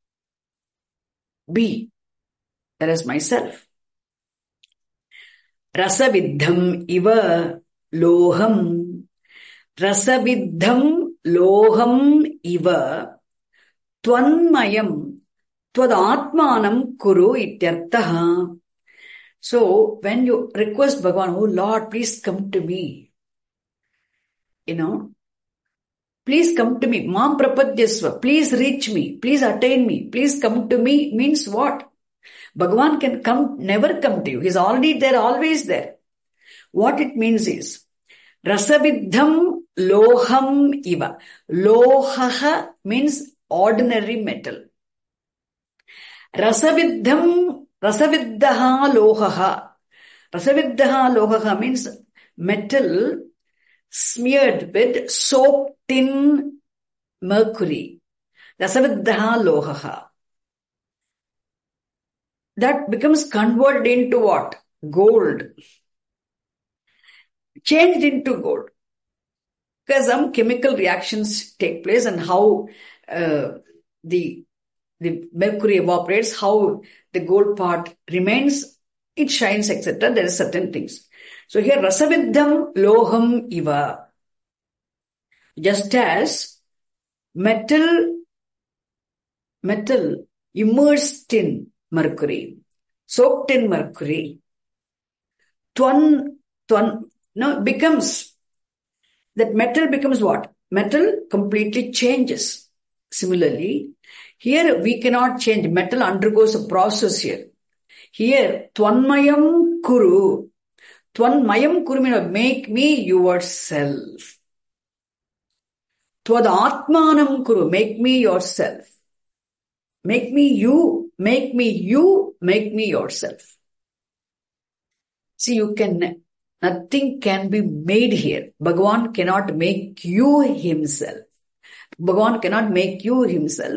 be. That is myself. Rasaviddham iva loham. Rasaviddham loham iva tvanmayam tvadatmanam kuru ityartaha. So when you request Bhagavan, oh Lord, please come to me. You know, please come to me. Mam prapadyasva. Please reach me. Please attain me. Please come to me means what? Bhagavan can come, never come to you. He's already there, always there. What it means is, Rasaviddham loham iva. Lohaha means ordinary metal. Rasaviddham, rasaviddaha lohaha. Rasaviddaha lohaha means metal smeared with, soaked in mercury. Rasaviddaha lohaha. That becomes converted into what? Gold. Changed into gold. Because some chemical reactions take place and how uh, the, the mercury evaporates, how the gold part remains, it shines, et cetera. There are certain things. So here, Rasaviddham loham iva. Just as metal, metal immersed in mercury, soaked in mercury, twan, twan, no, becomes, that metal becomes what? Metal completely changes. Similarly, here we cannot change. Metal undergoes a process here. Here, tvanmayam kuru. Tvanmayam kuru means make me yourself. Tvadatmanam kuru, make me yourself. Make me you, make me you, make me yourself. See, you can, nothing can be made here. Bhagavan cannot make you himself. Bhagavan cannot make you himself.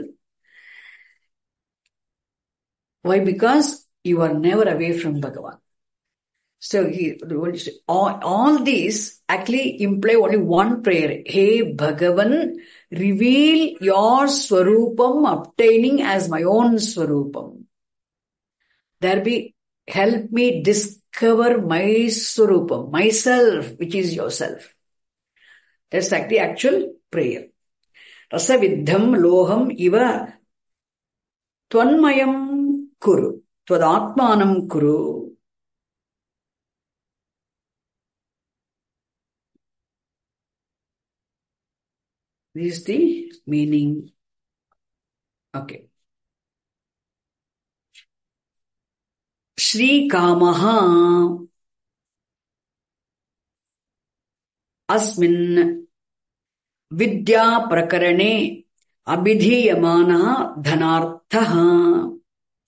Why? Because you are never away from Bhagavan. So he, all, all these actually imply only one prayer. Hey Bhagavan, reveal your Swarupam, obtaining as my own Swarupam. There be, help me discover my Swarupam, myself, which is yourself. That's like the actual prayer. Rasaviddham loham iva tvanmayam kuru, tvadatmanam kuru. This is the meaning. Okay. Shri Kamaha Asmin Vidya Prakarane Abhidhiyamana Dhanarthaha.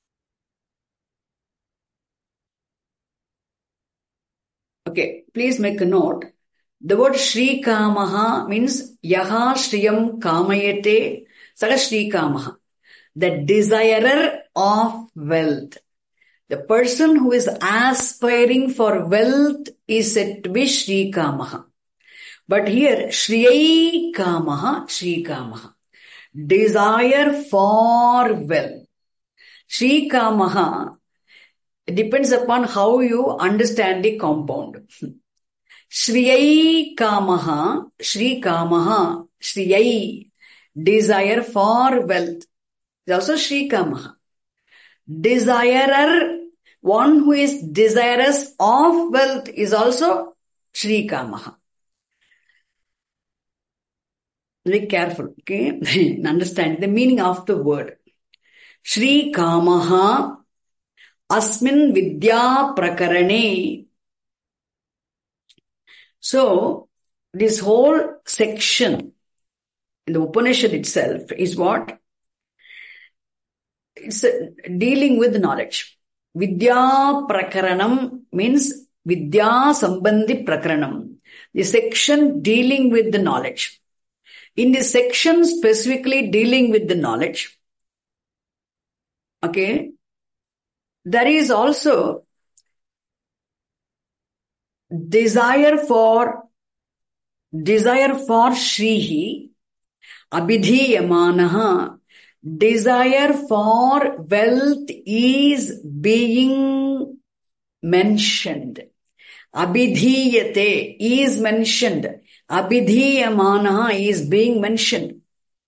Okay, please make a note. The word Shri Kamaha means Yaha Shriyam Kamayate Saga Shri Kamaha. The desirer of wealth. The person who is aspiring for wealth is said to be Shri Kamaha. But here, Shriyai Kamaha, Shri Kamaha. Desire for wealth. Shri Kamaha depends upon how you understand the compound. Shriyai Kamaha, Shri Kamaha, Shriyai, desire for wealth. It's also Shri Kamaha. Desirer, one who is desirous of wealth is also Shri Kamaha. Very careful, okay? Understand the meaning of the word. Shri Kamaha Asmin Vidya Prakarane. So, this whole section in the Upanishad itself is what? It's dealing with knowledge. Vidya Prakaranam means Vidya Sambandhi Prakaranam. The section dealing with the knowledge. In this section specifically dealing with the knowledge, okay, there is also desire for, desire for Shrihi, Abhidhiyamanaha, desire for wealth is being mentioned. Abhidhiyate is mentioned. Abhidhiyamana is being mentioned.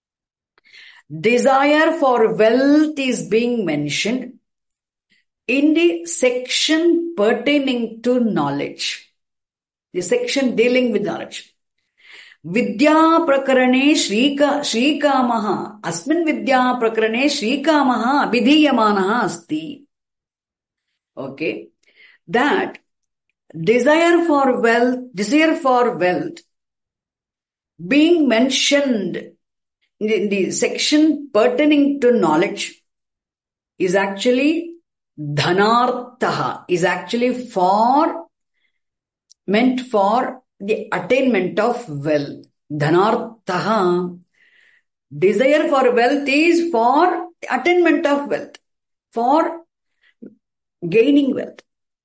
Desire for wealth is being mentioned in the section pertaining to knowledge. The section dealing with knowledge. Vidya prakarane shrika shrikamaha. Asmin vidya prakarane shrikamaha abhidhiyamanaha asti. Okay. That desire for wealth, desire for wealth being mentioned in the section pertaining to knowledge is actually dhanarthaha, is actually for, meant for the attainment of wealth. Dhanarthaha, desire for wealth is for the attainment of wealth, for gaining wealth.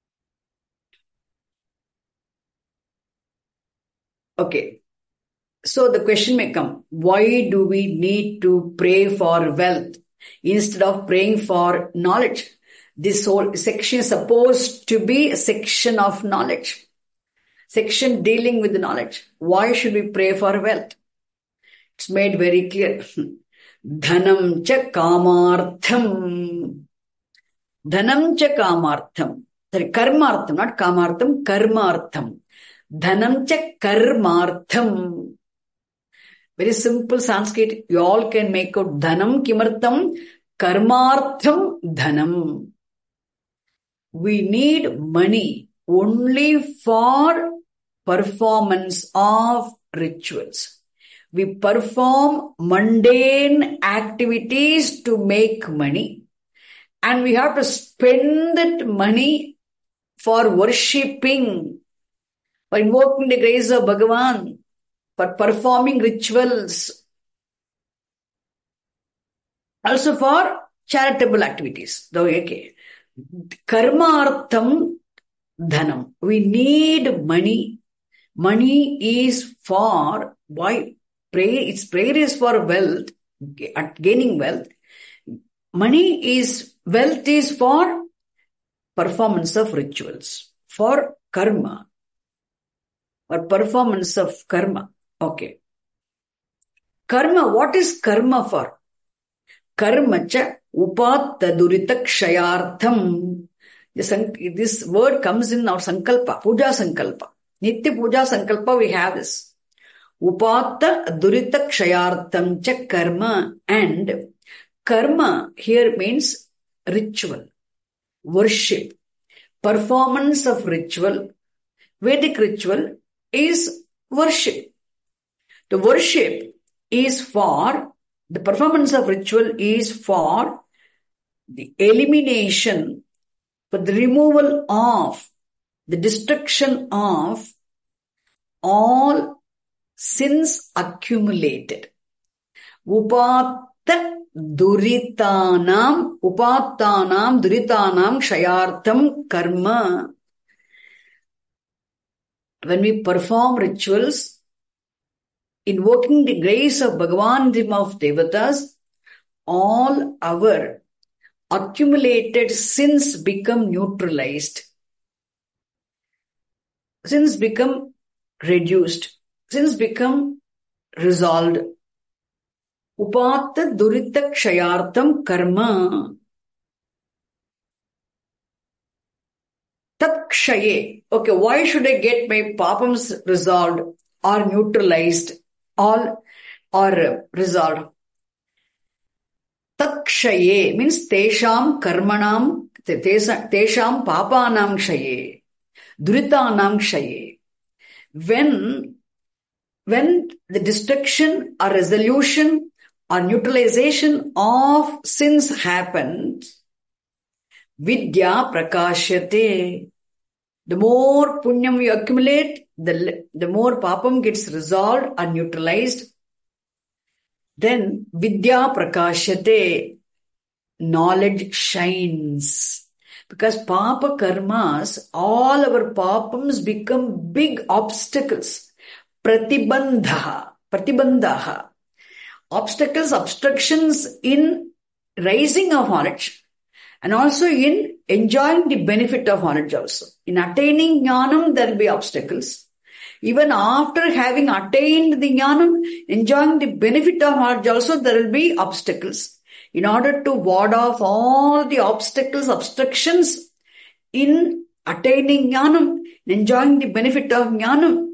Okay. So the question may come, why do we need to pray for wealth instead of praying for knowledge? This whole section is supposed to be a section of knowledge, section dealing with the knowledge. Why should we pray for wealth? It's made very clear. Dhanam cha kamartham. Dhanam cha kamartham. Sorry, karmartham, not kamartham, karmartham. Dhanam cha karmartham. Very simple Sanskrit. You all can make out dhanam kimartham, karmartham dhanam. We need money only for performance of rituals. We perform mundane activities to make money. And we have to spend that money for worshipping, for invoking the grace of Bhagavan, for performing rituals, also for charitable activities. Okay. Karmartham dhanam. We need money. Money is for, why? Prayer, its prayer is for wealth, gaining wealth. Money is, wealth is for performance of rituals, for karma, or performance of karma. Okay. Karma, what is karma for? Karma cha upatta durita kshayartham. This word comes in our sankalpa, puja sankalpa. Nitya puja sankalpa, we have this. Upatta durita kshayartham cha karma. And karma here means ritual, worship, performance of ritual. Vedic ritual is worship. The worship is for, the performance of ritual is for the elimination, for the removal of, the destruction of all sins accumulated. Upatta duritanam, upattanam duritanam shayartham karma. When we perform rituals, invoking the grace of Bhagavan, the of Devatas, all our accumulated sins become neutralized. Sins become reduced. Sins become resolved. Upatta durita kshayartham karma. Tat kshaye. Okay, why should I get my papams resolved or neutralized? All are resolved. Tat kshaye means tesham karmanam, tesham papanam kshaye, duritanam kshaye. When, when the destruction or resolution or neutralization of sins happens, vidya prakashyate. The more punyam we accumulate, the, the more papam gets resolved or neutralized. Then vidya prakashyate, knowledge shines. Because papa karmas, all our papams become big obstacles. Pratibandha, pratibandha. Obstacles, obstructions in rising of knowledge. And also in enjoying the benefit of knowledge also. In attaining jnanam, there will be obstacles. Even after having attained the jnanam, enjoying the benefit of knowledge also, there will be obstacles. In order to ward off all the obstacles, obstructions in attaining jnanam, enjoying the benefit of jnanam,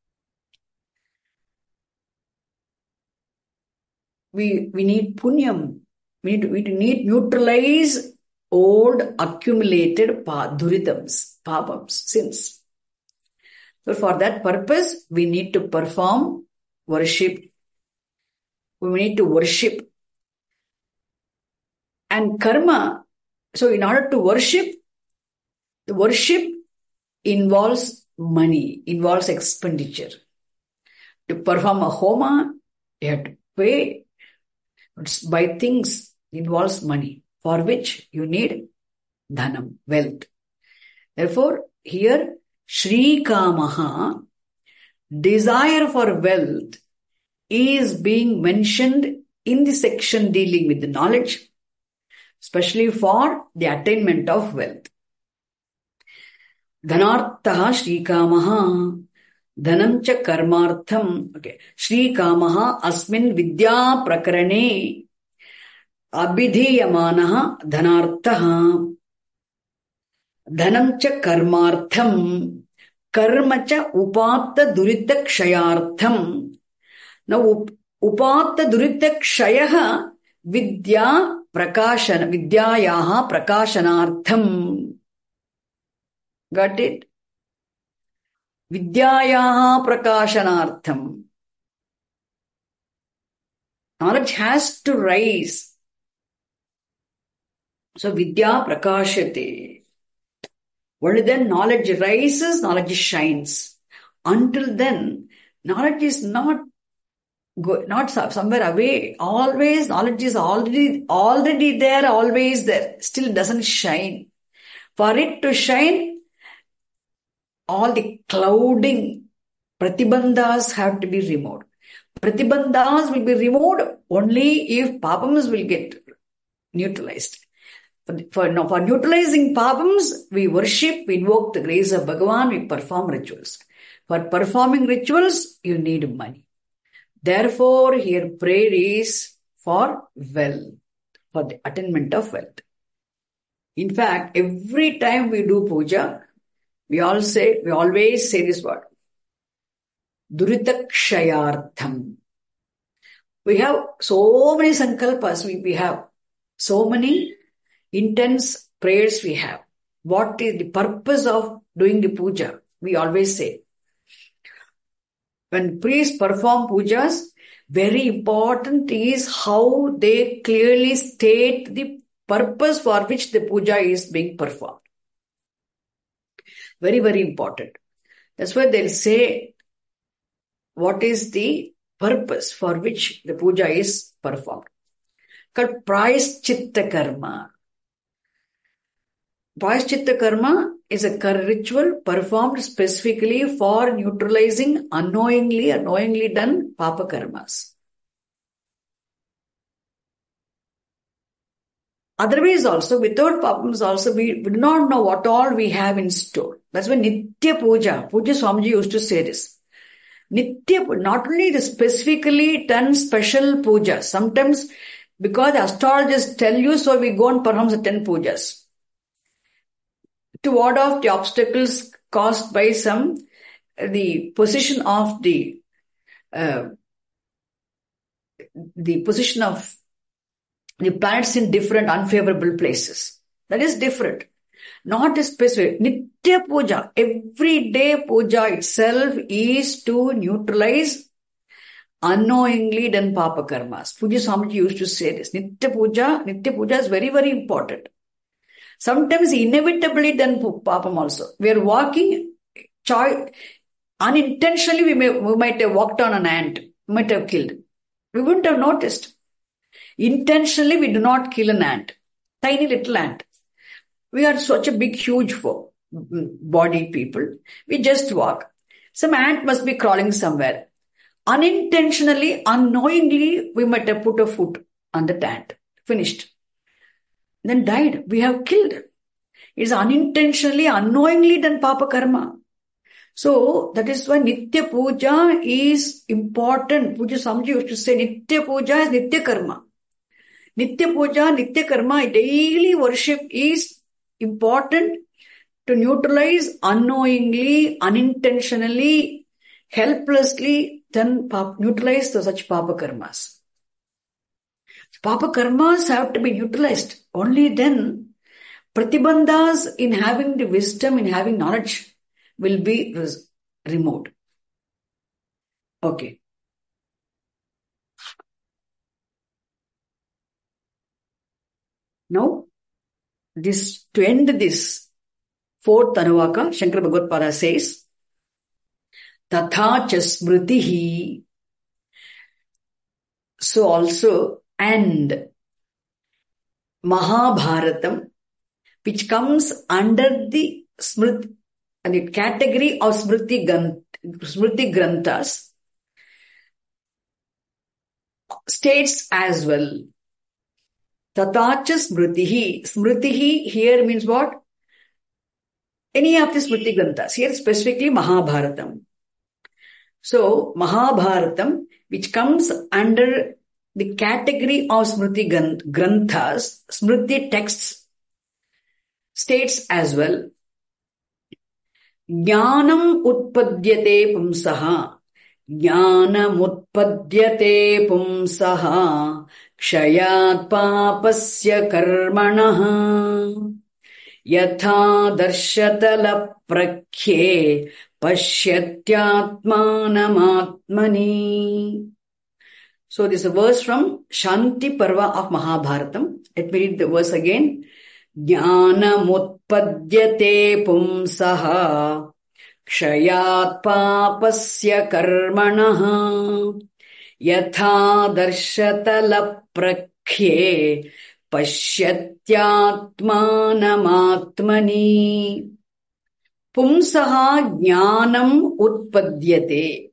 we, we need punyam. We need, we need neutralize old accumulated pa, duridams, papams, sins. So for that purpose, we need to perform worship. We need to worship. And karma, so in order to worship, the worship involves money, involves expenditure. To perform a homa, you have to pay. Buy things involves money, for which you need dhanam, wealth. Therefore, here, Shri Kamaha, desire for wealth, is being mentioned in the section dealing with the knowledge, especially for the attainment of wealth. Dhanartha Shri Kamaha, Dhanam cha karmartham. Okay. Shri Kamaha asmin vidya prakarane abhidhiyamanaha dhanartha. Dhanam cha karmartham. Karma cha upatta durita kshayartham. Now, upatta durita kshayaha vidya prakashana, vidyayaha prakashanartham. Got it? Vidyayaha prakashanartham. Knowledge has to rise. So, vidya prakashate. Only then knowledge rises, knowledge shines. Until then, knowledge is not go, not somewhere away. Always, knowledge is already, already there, always there. Still doesn't shine. For it to shine, all the clouding pratibandhas have to be removed. Pratibandhas will be removed only if papams will get neutralized. For, for, no, for neutralizing papams, we worship, we invoke the grace of Bhagavan, we perform rituals. For performing rituals, you need money. Therefore, here prayer is for wealth, for the attainment of wealth. In fact, every time we do puja, we all say, we always say this word, Durita Kshayartham. We have so many sankalpas, we, we have so many intense prayers we have. What is the purpose of doing the puja? We always say. When priests perform pujas, very important is how they clearly state the purpose for which the puja is being performed. Very, very important. That's why they'll say what is the purpose for which the puja is performed. Called Prayaschitta Karma. Prayaschitta Karma is a ritual performed specifically for neutralizing unknowingly, unknowingly done Papa Karmas. Otherwise also, without papams also, we do not know what all we have in store. That's why Nitya Puja, Puja Swamiji used to say this. Nitya, not only the specifically done special puja, sometimes because the astrologers tell you, so we go and perform certain pujas. To ward off the obstacles caused by some, the position of the, uh, the position of the planets in different unfavorable places. That is different. Not a specific. Nitya Puja, everyday puja itself is to neutralize unknowingly done Papa Karmas. Puja Swamiji used to say this. Nitya Puja, Nitya Puja is very, very important. Sometimes inevitably done Papam also. We are walking, unintentionally we, may, we might have walked on an ant, we might have killed. We wouldn't have noticed. Intentionally, we do not kill an ant. Tiny little ant. We are such a big, huge body people. We just walk. Some ant must be crawling somewhere. Unintentionally, unknowingly, we might have put a foot on the ant. Finished. Then died. We have killed. It is unintentionally, unknowingly done Papa Karma. So that is why Nitya Puja is important. Puja Swamiji used to say Nitya Puja is Nitya Karma. Nitya Puja, Nitya Karma, daily worship is important to neutralize unknowingly, unintentionally, helplessly, then neutralize the such Papa Karmas. Papa Karmas have to be neutralized. Only then Pratibandhas in having the wisdom, in having knowledge will be res- removed. Okay. Now, this to end this fourth Anuvaka, Shankara Bhagavad says, Tatha cha smritihi. So also, and Mahabharatam, which comes under the smriti, the category of smriti, smriti granthas, states as well. Tatacha smritihi. Smritihi here means what? Any of the smriti granthas. Here specifically Mahabharatam. So Mahabharatam, which comes under the category of smriti granthas, smriti texts, states as well. Jnanam utpadyate pumsaha. Jnanam utpadyate pumsaha. Kshayat papasya karmanaha. Yatha darshatala prakhye pasyatyatmanamatmani. So this is a verse from Shanti Parva of Mahabharatam. Let me read the verse again. Jnanamutpadyate pumsaha kshayat papasya karmanaha yatha darshatala prakhye pasyatyatmanamatmani. Pumsaha jnanam utpadyate.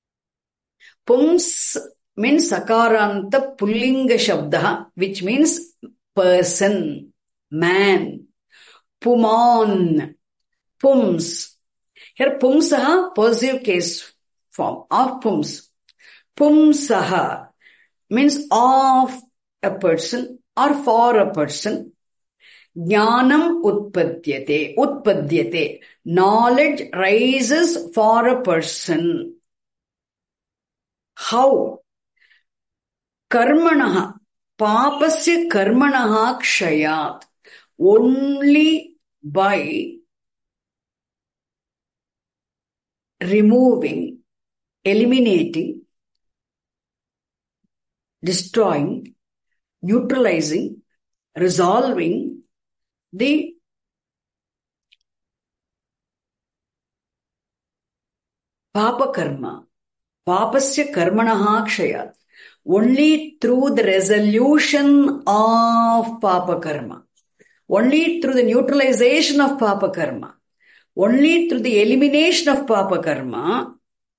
Pums means sakaranta pullinga shabda, which means person, man. Puman, pums. Here pumsaha, possessive case form of pums. Pumsaha means of a person or for a person. Jnanam utpadyate. Utpadyate. Knowledge rises for a person. How? Karmanaha. Papasya karmanaha kshayat. Only by removing, eliminating, destroying, neutralizing, resolving the Papa karma. Papasya karmanaha kshayat. Only through the resolution of Papa karma. Only through the neutralization of Papa karma. Only through the elimination of Papa karma.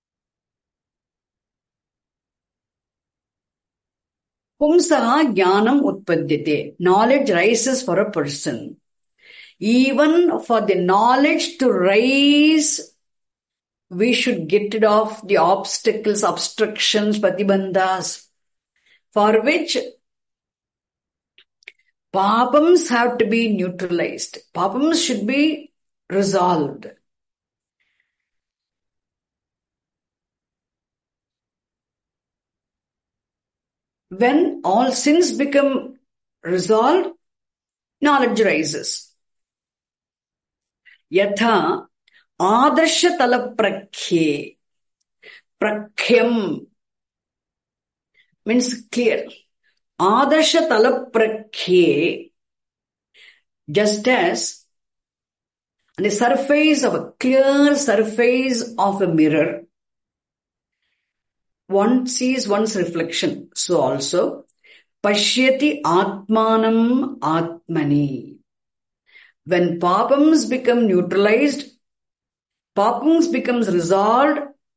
Pumsaha jnanam utpadyate. Knowledge rises for a person. Even for the knowledge to rise, we should get rid of the obstacles, obstructions, pratibandhas, for which papams have to be neutralized. Papams should be resolved. When all sins become resolved, knowledge rises. Yatha Adarsha tala prakhye. Prakhyam means clear. Adarsha tala prakhye, just as on the surface of a clear surface of a mirror, one sees one's reflection. So also, pashyati atmanam atmani. When papams become neutralized, papams becomes resolved.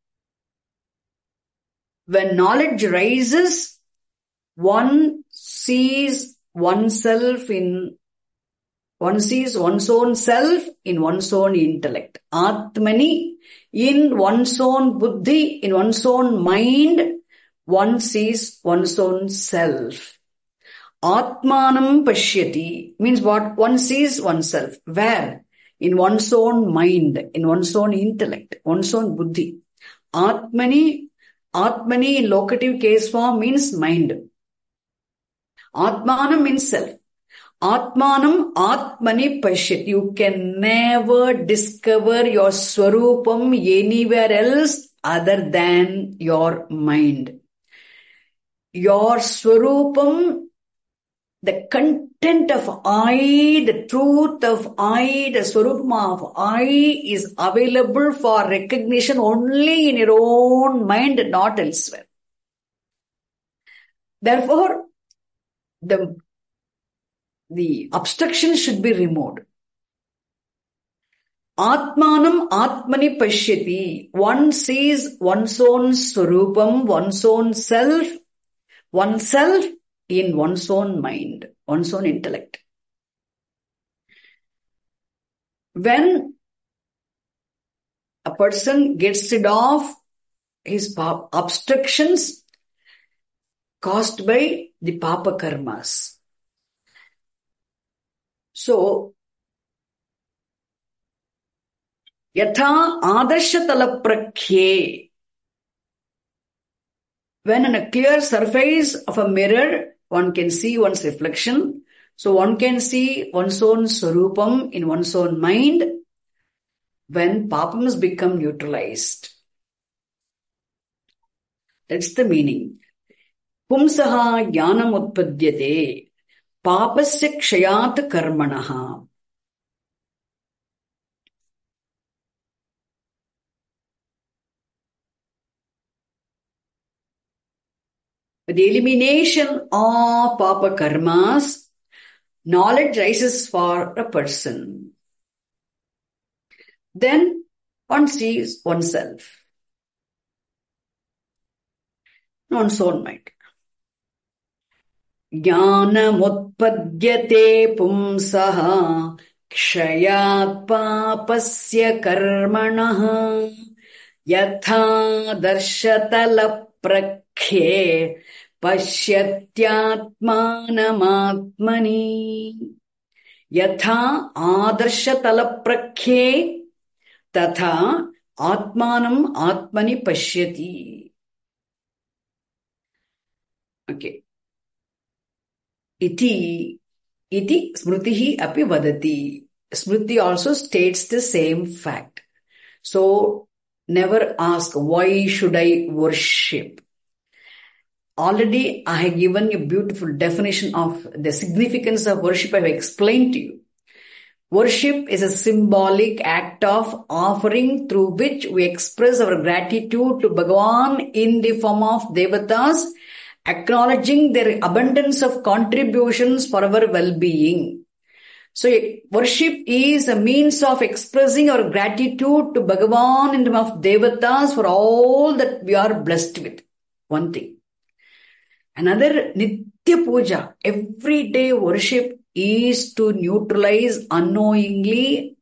When knowledge rises, one sees oneself in One sees one's own self in one's own intellect. Atmani, in one's own buddhi, in one's own mind, one sees one's own self. Atmanam pashyati means what? One sees oneself. Where? In one's own mind, in one's own intellect, one's own buddhi. Atmani, Atmani in locative case form means mind. Atmanam means self. Atmanam Atmani Pashyat. You can never discover your Swarupam anywhere else other than your mind. Your Swarupam, the content of I, the truth of I, the Swarupam of I is available for recognition only in your own mind, not elsewhere. Therefore, the The obstruction should be removed. Atmanam Atmani Pashyati. One sees one's own Swarupam, one's own self, oneself in one's own mind, one's own intellect. When a person gets rid of his obstructions caused by the Papa Karmas. So, Yatha Adarshatala Prakhye. When on a clear surface of a mirror, one can see one's reflection. So, one can see one's own Swarupam in one's own mind when Papams become neutralized. That's the meaning. Pumsaha Jnanam Utpadyate. Papasya kshayat karmanaha. With the elimination of papa karmas, knowledge rises for a person. Then one sees oneself, one's own mind. Jnanamutpadyate pumsaha kshayat papasya karmanaha yatha darshatala prakhye pasyatyatmanamatmani yatha adarshatala prakhye tatha atmanam atmani pashyati. Okay. Iti, iti smritihi api vadati. Smriti also states the same fact. So, never ask, why should I worship? Already, I have given you a beautiful definition of the significance of worship. I have explained to you. Worship is a symbolic act of offering through which we express our gratitude to Bhagavan in the form of devatas, acknowledging their abundance of contributions for our well-being. So, worship is a means of expressing our gratitude to Bhagavan in the form of devatas for all that we are blessed with. One thing. Another, Nitya Puja, everyday worship is to neutralize unknowingly,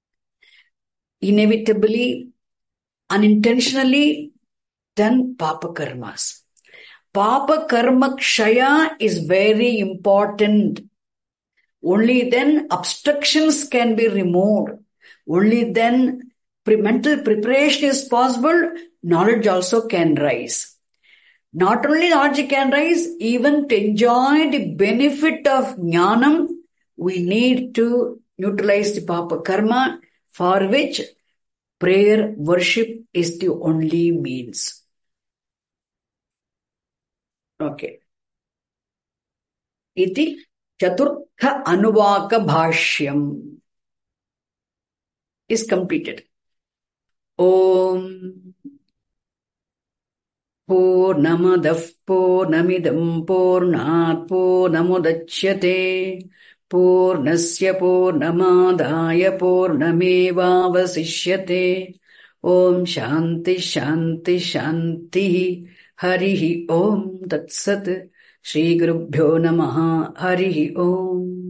inevitably, unintentionally done Papa Karmas. Papa Karma Kshaya is very important. Only then obstructions can be removed. Only then pre- mental preparation is possible. Knowledge also can rise. Not only knowledge can rise, even to enjoy the benefit of Jnanam, we need to neutralize the Papa Karma, for which prayer, worship is the only means. Okay. Iti Chaturtha Anuvaka Bhashyam is completed. Om Purnamadav Purnamidam Purnat Purnamudachyate Purnasya Purnamadaya Purnameva Vasishyate. Om Shanti Shanti Shanti. Harihi Om Tat Sat. Shri Gurubhyo Namaha. Harihi Om.